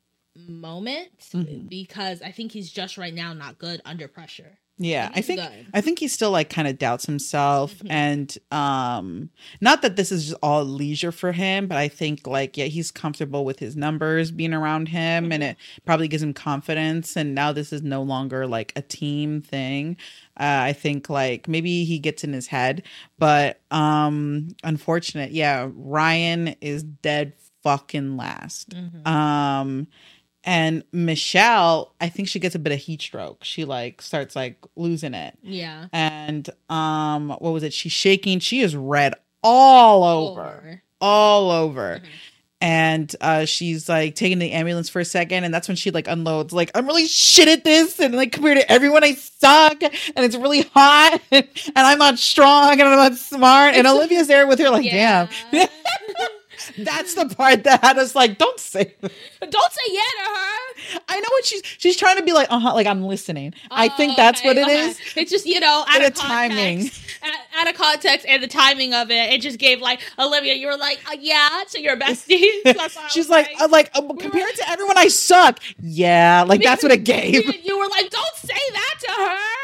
moment mm-hmm. because I think he's just right now not good under pressure. Yeah, I think good. I think he still like kind of doubts himself mm-hmm. and um not that this is just all leisure for him, but I think like yeah, he's comfortable with his numbers being around him mm-hmm. and it probably gives him confidence, and now this is no longer like a team thing. Uh, I think like maybe he gets in his head, but um unfortunate, yeah, Ryan is dead fucking last. Mm-hmm. Um And Michelle, I think she gets a bit of heat stroke. She like starts like losing it. Yeah. And um, what was it? She's shaking. She is red all over, over. all over. Mm-hmm. And uh, she's like taking the ambulance for a second, and that's when she like unloads. Like, I'm really shit at this, and like compared to everyone, I suck, and it's really hot, and I'm not strong, and I'm not smart. And Olivia's there with her, like, yeah. damn. That's the part that had us like, don't say that. Don't say yeah to her. I know what she's she's trying to be like, uh-huh, like I'm listening. Oh, I think that's okay, what it okay. is. It's just, you know, out and of context, timing. Out, out of context and the timing of it, it just gave like Olivia, you were like, uh, yeah, to your bestie. So she's like, like, uh, like uh, compared to everyone, I suck. Yeah, like that's what it gave. You, you were like, don't say that to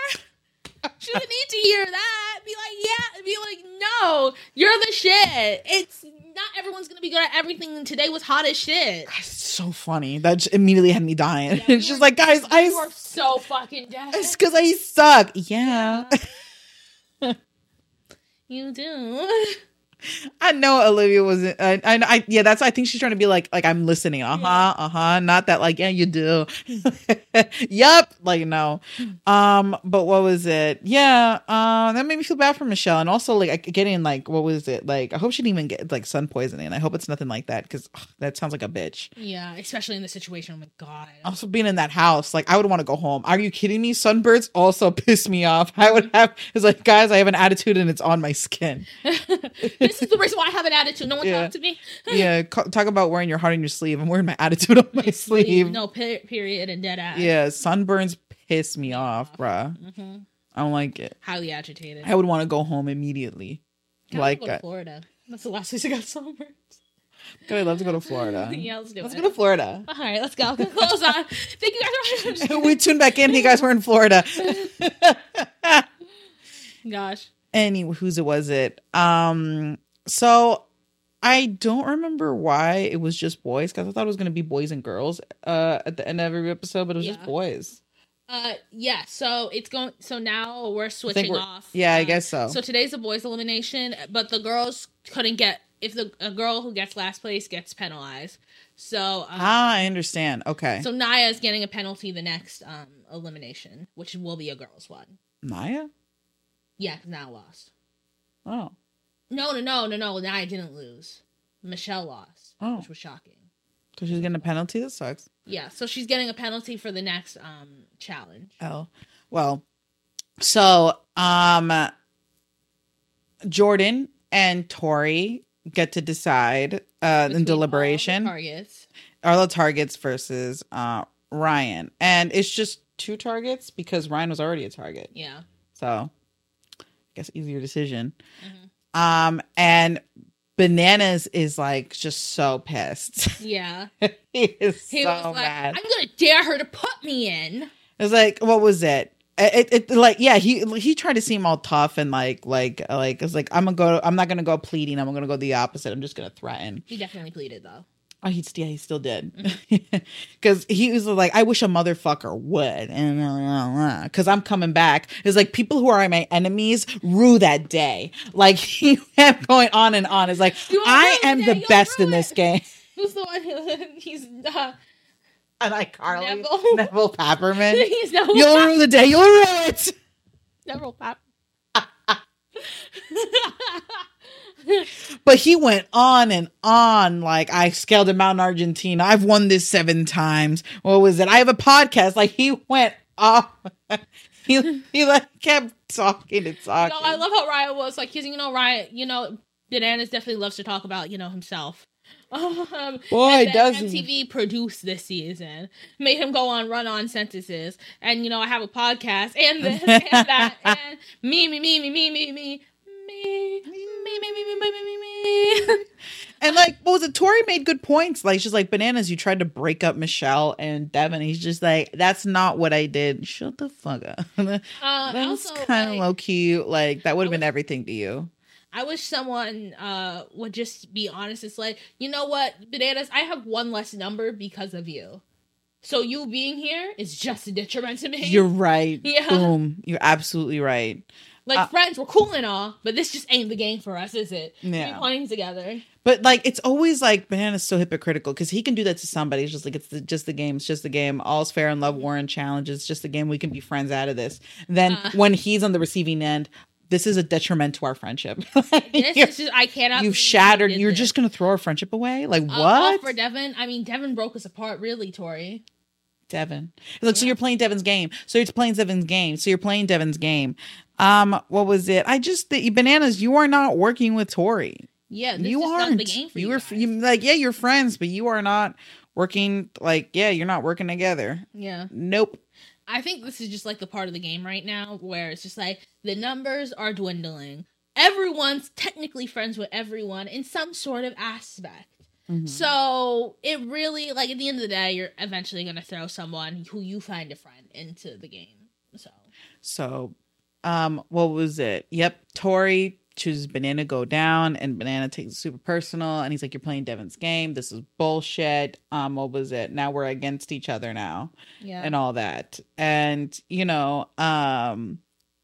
her. She doesn't need to hear that. Be like, yeah. Be like, no, you're the shit. It's not everyone's gonna be good at everything. And today was hot as shit. It's so funny. That just immediately had me dying. Yeah, it's just like, guys, I you are so fucking dead. It's because I suck. Yeah. yeah. You do. I know Olivia wasn't. I, I, I, yeah, that's. I think she's trying to be like, like I'm listening. Uh huh. Yeah. Uh huh. Not that, like, yeah, you do. Yup. Like, no. Um. But what was it? Yeah. Um. That made me feel bad for Michelle, and also like getting like, what was it? Like, I hope she didn't even get like sun poisoning. I hope it's nothing like that because that sounds like a bitch. Yeah, especially in the situation. Oh my god. Also, being in that house, like, I would want to go home. Are you kidding me? Sunbirds also piss me off. I would have. It's like, guys, I have an attitude, and it's on my skin. This is the reason why I have an attitude. No one yeah. talked to me. Yeah, talk about wearing your heart on your sleeve. I'm wearing my attitude on my, my sleeve. sleeve. No, per- period and dead ass. Yeah, sunburns piss me off, off. bruh. Mm-hmm. I don't like it. Highly agitated. I would want to go home immediately. I like go to Florida. That's the last place I got sunburns. Good, I'd love to go to Florida. Yeah, let's do let's it. Let's go to Florida. All right, let's go. Close on. Thank you guys for watching. We tune back in. You guys were in Florida. Gosh. Anyway, whose it was it? Um... So I don't remember why it was just boys, because I thought it was going to be boys and girls uh, at the end of every episode, but it was yeah. just boys. Uh, yeah. So it's going. So now we're switching we're, off. Yeah, uh, I guess so. So today's the boys' elimination, but the girls couldn't get. If the a girl who gets last place gets penalized, so um, ah, I understand. Okay. So Naya is getting a penalty the next um elimination, which will be a girls' one. Naya? Yeah, because Naya lost. Oh. No, no, no, no, no. Naya didn't lose. Michelle lost, oh. which was shocking. So she's getting a penalty? That sucks. Yeah, so she's getting a penalty for the next um challenge. Oh, well. So, um, Jordan and Tori get to decide uh, in deliberation. All the targets. Are the targets versus uh, Ryan. And it's just two targets because Ryan was already a target. Yeah. So, I guess easier decision. Mm-hmm. Um, and Bananas is like just so pissed. Yeah. he is he so was like, mad. I'm gonna dare her to put me in. It's like, what was it? It, it, it like, yeah, he he tried to seem all tough and like like like it's like I'm gonna go. I'm not gonna go pleading. I'm gonna go the opposite. I'm just gonna threaten. He definitely pleaded though. Oh, he yeah, he still did, because mm-hmm. he was like, I wish a motherfucker would, and because I'm coming back. It's like people who are my enemies rue that day. Like he kept going on and on. It's like I am the, the best in this game. Who's the one who he's uh, I like Carly Neville, Neville Papperman. He's Neville You'll Pap- rue the day. You'll rue it. Neville Pap. But he went on and on like, I scaled a mountain in Argentina. I've won this seven times. What was it? I have a podcast. Like he went off. he he like kept talking and talking. No, I love how Ryan was like, he's, you know, Ryan, you know, Bananas definitely loves to talk about, you know, himself. Um, Boy, and then does M T V he. produced this season, made him go on run-on sentences, and you know I have a podcast and this and that and me me me me me me me me me me me me me me me me. And like, what was it? Tori made good points. Like, she's like, Bananas, you tried to break up Michelle and Devin. He's just like, that's not what I did. Shut the fuck up. Uh, That's also, kind of like, low key. Like, that would have I been was- everything to you. I wish someone uh would just be honest. It's like, you know what, Bananas, I have one less number because of you. So you being here is just a detriment to me. You're right. Yeah. Boom. You're absolutely right. like uh, friends, we're cool and all, but this just ain't the game for us, is it? Yeah. We playing together. But like, it's always like Banana's so hypocritical because he can do that to somebody. It's just like, it's the, just the game. It's just the game. All's fair in love, war, and challenge. It's just a game. We can be friends out of this. Then Uh. when he's on the receiving end, this is a detriment to our friendship. This is just, I cannot. You've believe shattered. you did You're this. just gonna throw our friendship away? Like Uh, what? all for Devin. I mean, Devin broke us apart, really, Tori. Devin. Look, so Yeah. you're playing Devin's game. So you're playing Devin's game. So you're playing Devin's game. Um, what was it? I just the Bananas. You are not working with Tori. Yeah, this You is aren't. not the game for you. you were guys. you, like yeah, you're friends, but you are not working. Like yeah, you're not working together. yeah. Nope. I think this is just like the part of the game right now where it's just like the numbers are dwindling. Everyone's technically friends with everyone in some sort of aspect. Mhm. So it really, like, at the end of the day, you're eventually going to throw someone who you find a friend into the game. So So, um, what was it? Yep, Tori chooses Banana go down, and Banana takes it super personal, and he's like, "You're playing Devin's game. This is bullshit." Um, what was it? Now we're against each other now, yeah, and all that, and you know, um,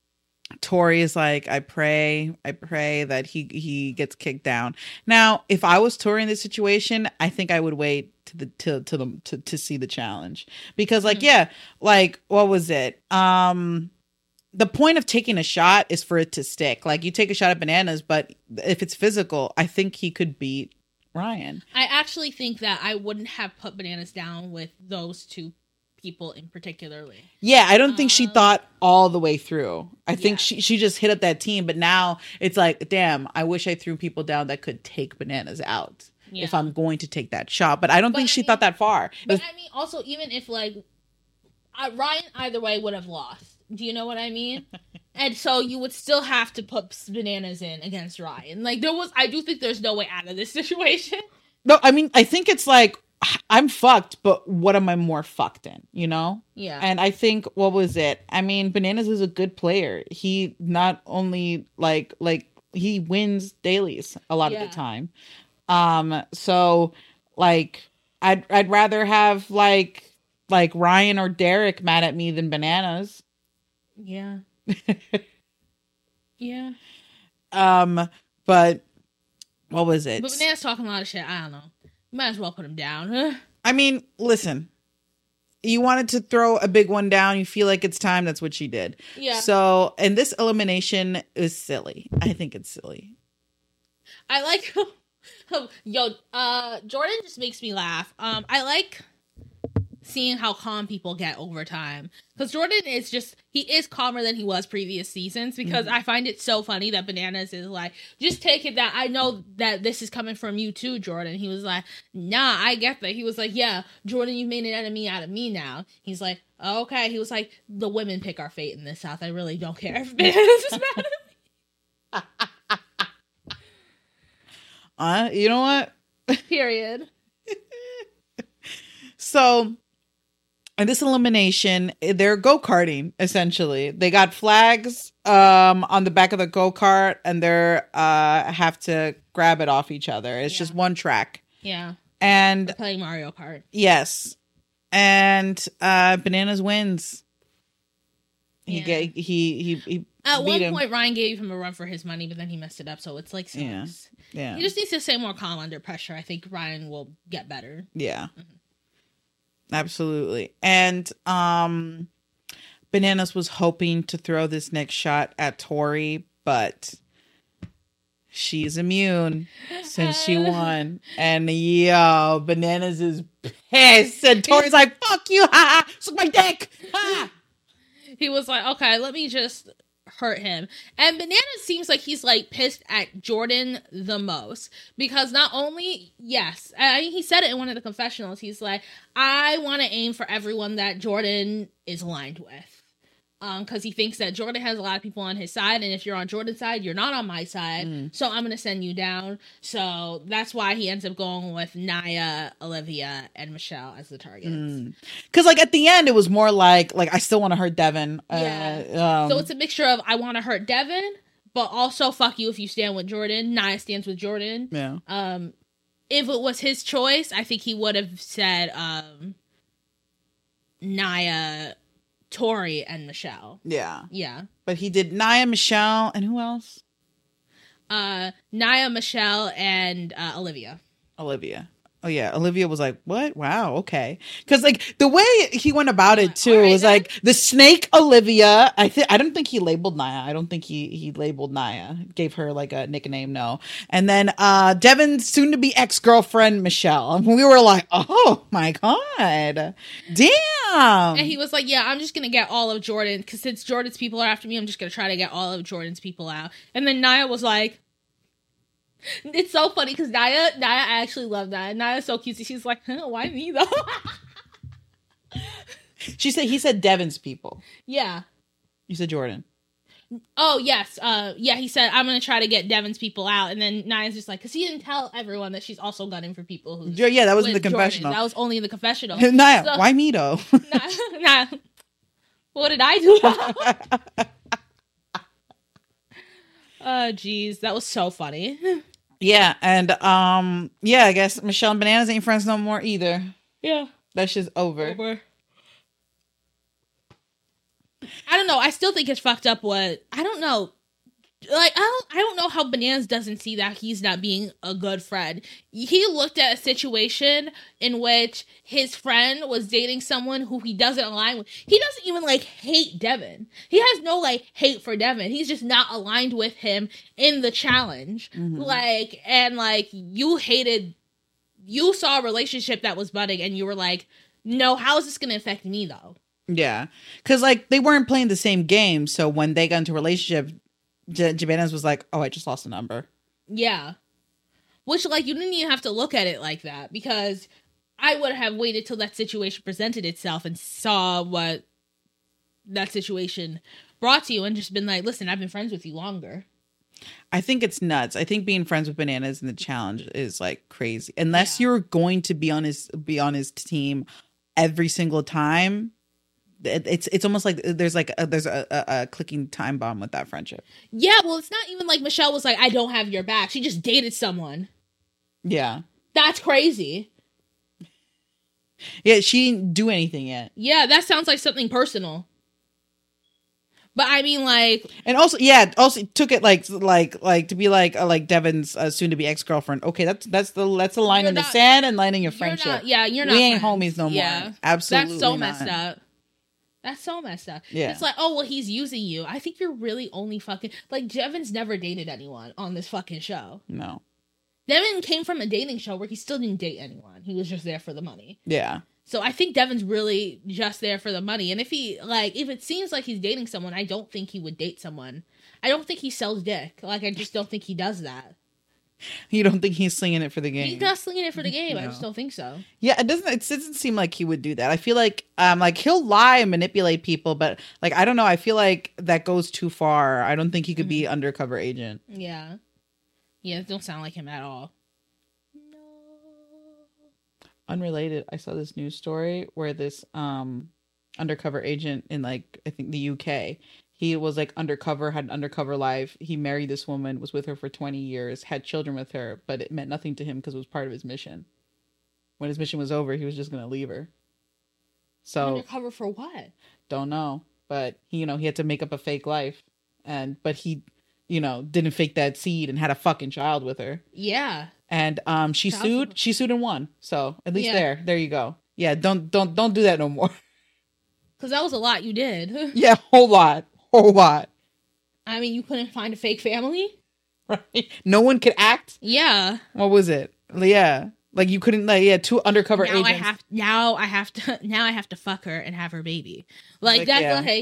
Tori is like, "I pray, I pray that he he gets kicked down." Now, if I was Tori in this situation, I think I would wait to the to to the to, to see the challenge because, like, Mhm. yeah, like what was it? Um. The point of taking a shot is for it to stick. Like you take a shot at Bananas, but if it's physical, I think he could beat Ryan. I actually think that I wouldn't have put Bananas down with those two people in particularly. Yeah, I don't think she Um, thought all the way through. I think yeah. she she just hit up that team, but now it's like, damn, I wish I threw people down that could take Bananas out Yeah. if I'm going to take that shot. But I don't But think I she mean- thought that far. It But was- I mean, also, even if like uh, Ryan either way would have lost. Do you know what I mean? And so you would still have to put Bananas in against Ryan. Like there was, I do think there's no way out of this situation. no, I mean, I think it's like I'm fucked, but what am I more fucked in? You know? Yeah. And I think what was it? I mean, Bananas is a good player. He not only like like he wins dailies a lot Yeah. of the time. Um, so like I'd I'd rather have like like Ryan or Derek mad at me than Bananas. yeah. Yeah. Um, but what was it? But Bananas talking a lot of shit. I don't know. Might as well put him down. I mean, listen. You wanted to throw a big one down. You feel like it's time. That's what she did. Yeah. So, and this elimination is silly. I think it's silly. I like, yo, uh, Jordan just makes me laugh. Um, I like seeing how calm people get over time because Jordan is just he is calmer than he was previous seasons because I find it so funny that Bananas is like, just take it that I know that this is coming from you too, Jordan. He was like, nah, I get that. He was like, yeah, Jordan, you've made an enemy out of me now. He's like, oh, okay. He was like, the women pick our fate in the South. I really don't care if Bananas is mad at me. Uh, you know what? Period. So, in this elimination, they're go-karting, essentially. They got flags um, on the back of the go-kart, and they're uh, have to grab it off each other. It's Yeah. just one track. Yeah. And, Playing Mario Kart. yes. And uh, Bananas wins. He, Yeah. ga- he, he, he At beat one him. point, Ryan gave him a run for his money, but then he messed it up. So it's like, sucks. Yeah. Yeah. He just needs to stay more calm under pressure. I think Ryan will get better. Yeah. Absolutely. And um Bananas was hoping to throw this next shot at Tori, but she's immune since she won. And yo, Bananas is pissed. And Tori's like, fuck you, ha ha, suck my dick. Ha. He was like, okay, let me just hurt him. And Banana seems like he's like pissed at Jordan the most because not only, yes, I mean, he said it in one of the confessionals. He's like, I want to aim for everyone that Jordan is aligned with. Um, because he thinks that Jordan has a lot of people on his side, and if you're on Jordan's side, you're not on my side. Mm. So I'm gonna send you down. So that's why he ends up going with Naya, Olivia, and Michelle as the targets. Because, mm. like, at the end, it was more like, like I still want to hurt Devin. Yeah. Uh, um, so it's a mixture of I want to hurt Devin, but also fuck you if you stand with Jordan. Naya stands with Jordan. Yeah. Um, if it was his choice, I think he would have said um, Naya, Tori, and Michelle. Yeah. Yeah. But he did Naya, Michelle, and who else? Uh, Naya, Michelle, and uh, Olivia. Olivia. Oh, yeah. Olivia was like, what? Wow. Okay. Because, like, the way he went about it, too, right, was then. like the snake Olivia. I think I don't think he labeled Naya. I don't think he, he labeled Naya. Gave her, like, a nickname. No. And then uh, Devin's soon-to-be ex-girlfriend, Michelle. And we were like, oh, my God. Damn. And he was like, yeah, I'm just going to get all of Jordan. Because since Jordan's people are after me, I'm just going to try to get all of Jordan's people out. And then Naya was like, it's so funny because Naya, Naya, I actually love Naya. Naya's so cute. She's like, huh, why me though? She said, he said Devin's people. Yeah. You said Jordan. Oh, yes. Uh, yeah, he said, I'm going to try to get Devin's people out. And then Naya's just like, because he didn't tell everyone that she's also gunning for people who. Yeah, that was in the confessional. Jordan. That was only in the confessional. Naya, so, why me though? Naya, Naya, what did I do? Oh, geez. That was so funny. Yeah, and um, yeah, I guess Michelle and Bananas ain't friends no more either. Yeah, that shit's over. over. I don't know. I still think it's fucked up. What I don't know. Like I don't. I don't know how Bananas doesn't see that he's not being a good friend. He looked at a situation in which his friend was dating someone who he doesn't align with. He doesn't even like hate Devin. He has no like hate for Devin. He's just not aligned with him in the challenge. Mm-hmm. Like and like you hated. You saw a relationship that was budding, and you were like, "No, how is this going to affect me though?" Yeah, because like they weren't playing the same game. So when they got into a relationship, J- Bananas was like, "Oh, I just lost a number." Yeah. Which, like, you didn't even have to look at it like that, because I would have waited till that situation presented itself and saw what that situation brought to you and just been like, listen, I've been friends with you longer. I think it's nuts. I think being friends with Bananas in the challenge is, like, crazy. Unless yeah. you're going to be on his be on his team every single time, it, it's it's almost like there's like a, there's a, a, a clicking time bomb with that friendship. Yeah, well, it's not even like Michelle was like, I don't have your back. She just dated someone. Yeah. That's crazy. Yeah, she didn't do anything yet. Yeah, that sounds like something personal. But I mean, like, and also, yeah, also took it like, like, like to be like, uh, like Devin's uh, soon-to-be ex-girlfriend. Okay, that's that's the that's the line you're in not, the sand and line in your friendship. Not, yeah, you're not. We ain't friends. homies no yeah. more. Absolutely, that's so not. messed up. That's so messed up. Yeah, it's like, oh well, he's using you. I think you're really only fucking like Devin's never dated anyone on this fucking show. No, Devin came from a dating show where he still didn't date anyone. He was just there for the money. Yeah. So I think Devin's really just there for the money. And if he, like, if it seems like he's dating someone, I don't think he would date someone. I don't think he sells dick. Like, I just don't think he does that. You don't think he's slinging it for the game? He's not slinging it for the game. No. I just don't think so. Yeah, it doesn't, it doesn't seem like he would do that. I feel like, um, like, he'll lie and manipulate people, but, like, I don't know. I feel like that goes too far. I don't think he could mm-hmm. be undercover agent. Yeah. Yeah, it don't sound like him at all. Unrelated, I saw this news story where this um undercover agent in, like, I think the U K, he was like undercover, had an undercover life. He married this woman, was with her for twenty years, had children with her, but it meant nothing to him because it was part of his mission. When his mission was over, he was just gonna leave her. So undercover for what? Don't know, but he, you know, he had to make up a fake life, and but he, you know, didn't fake that seed and had a fucking child with her. Yeah. And um, she sued. She sued and won. So at least yeah. there, there you go. Yeah, don't don't don't do that no more. Because that was a lot you did. Yeah, whole lot, whole lot. I mean, you couldn't find a fake family, right? No one could act. Yeah. What was it? Yeah, like you couldn't. Like, yeah, two undercover now agents. I have now I have to now I have to fuck her and have her baby. Like, like that's yeah. like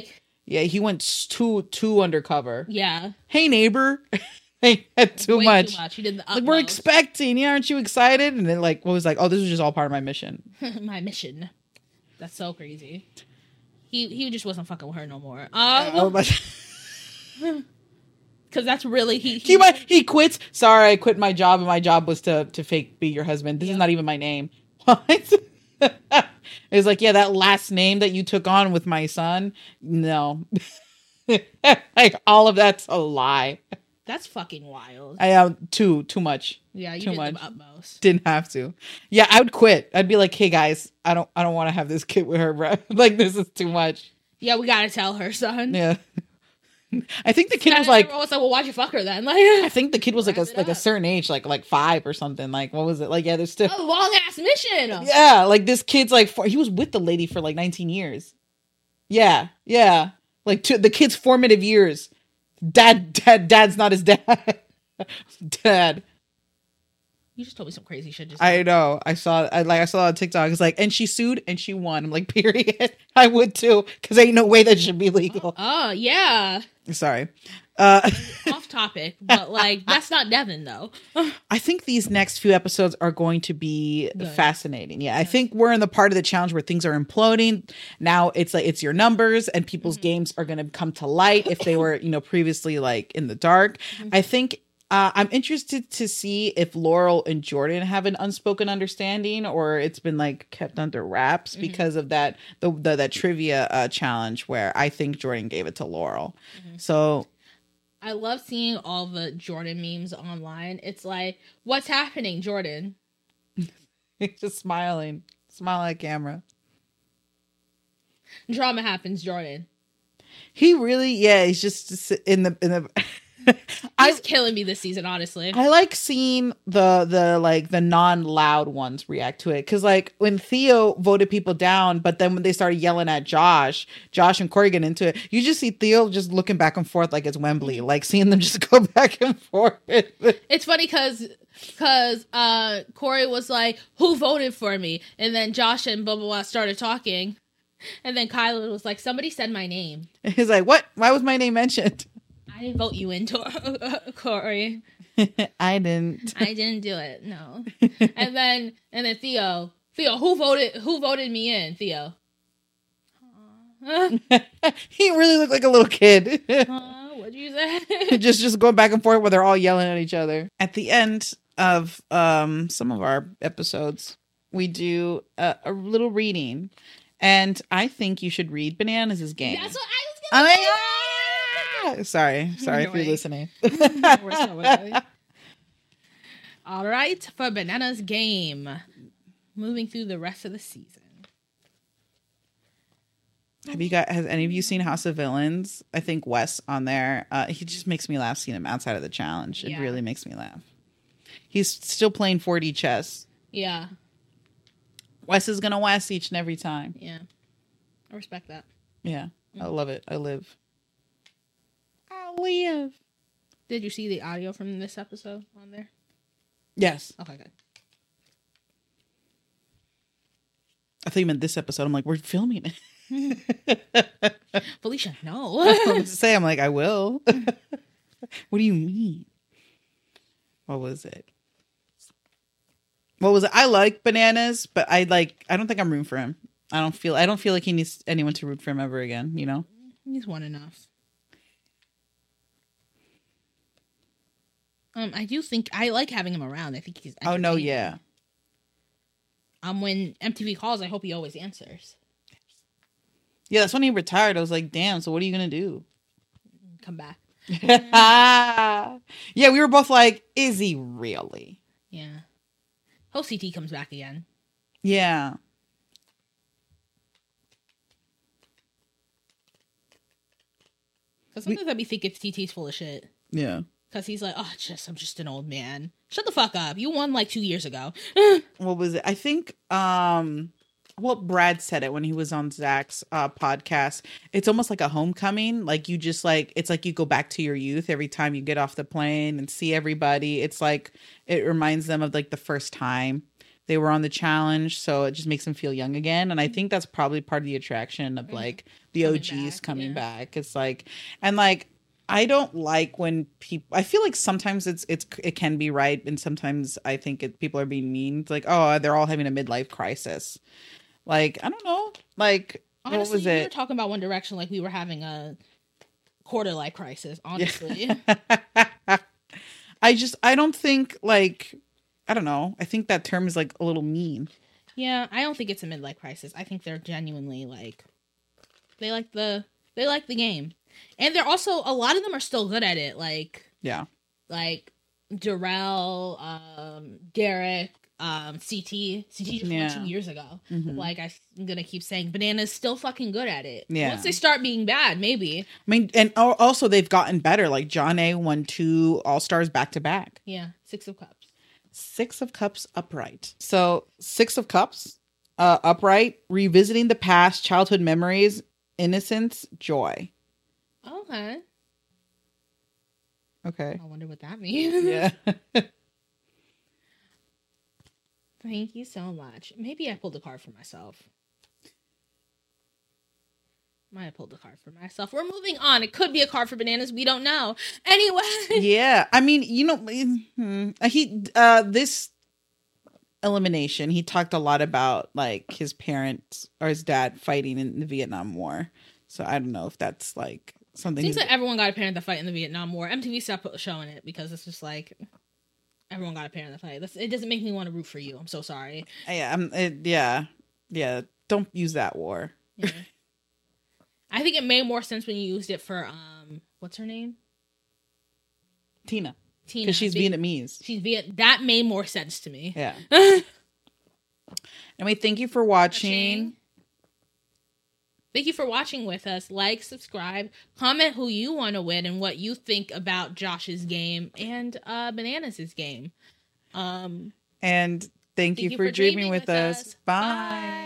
Yeah, he went s- too too undercover. Yeah. Hey neighbor. Hey, had too Way much. Too much. He did the Like utmost. we're expecting, yeah, aren't you excited? And then like what was like, oh, this was just all part of my mission. My mission. That's so crazy. He he just wasn't fucking with her no more. Um, Oh, because that's really he. he might he quits. Sorry, I quit my job, and my job was to to fake be your husband. This Yeah. is not even my name. What? It's like, yeah, that last name that you took on with my son. No, like all of that's a lie. That's fucking wild. I am too too much. Yeah, you too did much. the utmost. Didn't have to. Yeah, I would quit. I'd be like, hey guys, I don't I don't want to have this kid with her, bro. Like this is too much. Yeah, we gotta tell her, son. Yeah. I think the kid And was like, everyone was like, well, why'd you fuck her then? Like, I think the kid was like a Wrap it like a up. certain age, like like five or something. Like what was it? Like yeah, there's still a long ass mission. yeah, like this kid's like four, he was with the lady for like nineteen years. Yeah, yeah, like to the kid's formative years. Dad, dad, dad's not his dad. Dad. You just told me some crazy shit. Just I know. I saw. I like. I saw it on TikTok. It's like, and she sued and she won. I'm like, period. I would too, because ain't no way that should be legal. Oh yeah. Sorry. Uh, Off topic, but like that's not Devin though. I think these next few episodes are going to be Good. fascinating. Yeah, I think we're in the part of the challenge where things are imploding. Now it's like it's your numbers and people's Mm-hmm. games are going to come to light if they were, you know, previously like in the dark. Mm-hmm. I think uh, I'm interested to see if Laurel and Jordan have an unspoken understanding or it's been like kept under wraps Mm-hmm. because of that the, the that trivia uh, challenge where I think Jordan gave it to Laurel. Mm-hmm. So I love seeing all the Jordan memes online. It's like, what's happening, Jordan? he's just smiling, smile at camera. Drama happens, Jordan. He really, yeah, he's just in the in the. I He's killing me this season, honestly. I like seeing the the like the non-loud ones react to it because like when Theo voted people down, but then when they started yelling at Josh, Josh and Corey get into it, you just see Theo just looking back and forth like it's Wembley, like seeing them just go back and forth. It's funny because because uh, Corey was like, "Who voted for me?" And then Josh and blah blah blah started talking, and then Kyla was like, "Somebody said my name." He's like, "What? Why was my name mentioned?" I didn't vote you in, Tor- Corey. I didn't. I didn't do it. No. And then and then Theo, Theo, who voted? Who voted me in? Theo. He really looked like a little kid. Uh, what'd you say? just just going back and forth where they're all yelling at each other. At the end of um some of our episodes, we do a, a little reading, and I think you should read Bananas' Game. That's what I was Oh gonna my say. God! Sorry, sorry if you're Annoying. listening. We're so annoying. All right, for Bananas Game, moving through the rest of the season. Have you got? Has any of you seen House of Villains? I think Wes on there. Uh, he just makes me laugh seeing him outside of the challenge. It Yeah. really makes me laugh. He's still playing four D chess. Yeah, Wes is gonna Wes each and every time. yeah, I respect that. Yeah, I love it. I live. I live. Did you see the audio from this episode on there? Yes. Okay, good. I thought you meant this episode. I'm like, we're filming it. Felicia, no. I was going to say, I'm like, I will. What do you mean? What was it? What was it? I like Bananas, but I like. I don't think I'm rooting for him. I don't feel. I don't feel like he needs anyone to root for him ever again. You know. He's one enough. Um, I do think I like having him around. I think he's. Oh no! entertaining. Yeah. Um, when M T V calls, I hope he always answers. Yeah, that's when he retired. I was like, damn. So what are you gonna do? Come back. Yeah, we were both like, is he really? Yeah. Hope C T comes back again. Yeah. Because sometimes I be thinking T T's full of shit. Yeah. Because he's like, oh, just I'm just an old man. Shut the fuck up. You won like two years ago. What was it? I think, um, well, Brad said it when he was on Zach's uh, podcast. It's almost like a homecoming. Like you just like, it's like you go back to your youth every time you get off the plane and see everybody. It's like, it reminds them of like the first time they were on the challenge, so it just makes them feel young again. And I think that's probably part of the attraction of like the Coming O Gs back, coming yeah. back. It's like, and like, I don't like when people, I feel like sometimes it's, it's, it can be right. And sometimes I think it, people are being mean. It's like, oh, they're all having a midlife crisis. Like, I don't know. Like, Honestly, what was we it? were talking about One Direction like we were having a quarter life crisis, honestly. I just, I don't think like, I don't know. I think that term is like a little mean. Yeah, I don't think it's a midlife crisis. I think they're genuinely like, they like the, they like the game. And they're also, a lot of them are still good at it. Like, Yeah. like Darrell, um, Derek, um, C T. C T just Yeah. won two years ago. Mhm. Like, I'm gonna keep saying, Banana's still fucking good at it. Yeah. Once they start being bad, maybe. I mean, and al- also they've gotten better. Like John A won two All Stars back to back. Yeah, Six of Cups. Six of Cups upright. So Six of Cups, uh, upright, revisiting the past, childhood memories, innocence, joy. Okay. Okay. I wonder what that means. Yeah. Thank you so much. Maybe I pulled a card for myself. Might have pulled a card for myself. We're moving on. It could be a card for Bananas. We don't know. Anyway. Yeah. I mean, you know, mhm. he uh this elimination, he talked a lot about like his parents or his dad fighting in the Vietnam War. So I don't know if that's like something. Seems he's- like everyone got a parent that fight in the Vietnam War. M T V stopped showing it because it's just like everyone got a parent that fight. That's, it doesn't make me want to root for you. I'm so sorry. Yeah, um, it, yeah, yeah. Don't use that war. Yeah. I think it made more sense when you used it for um, what's her name? Tina, Tina. because she's Be- Vietnamese. She's Viet. That made more sense to me. Yeah. Anyway, thank you for watching. Thank you for watching with us. Like, subscribe, comment who you want to win and what you think about Josh's game and uh, Bananas' game. Um, And thank, thank you, for dreaming, with us. Bye. Bye.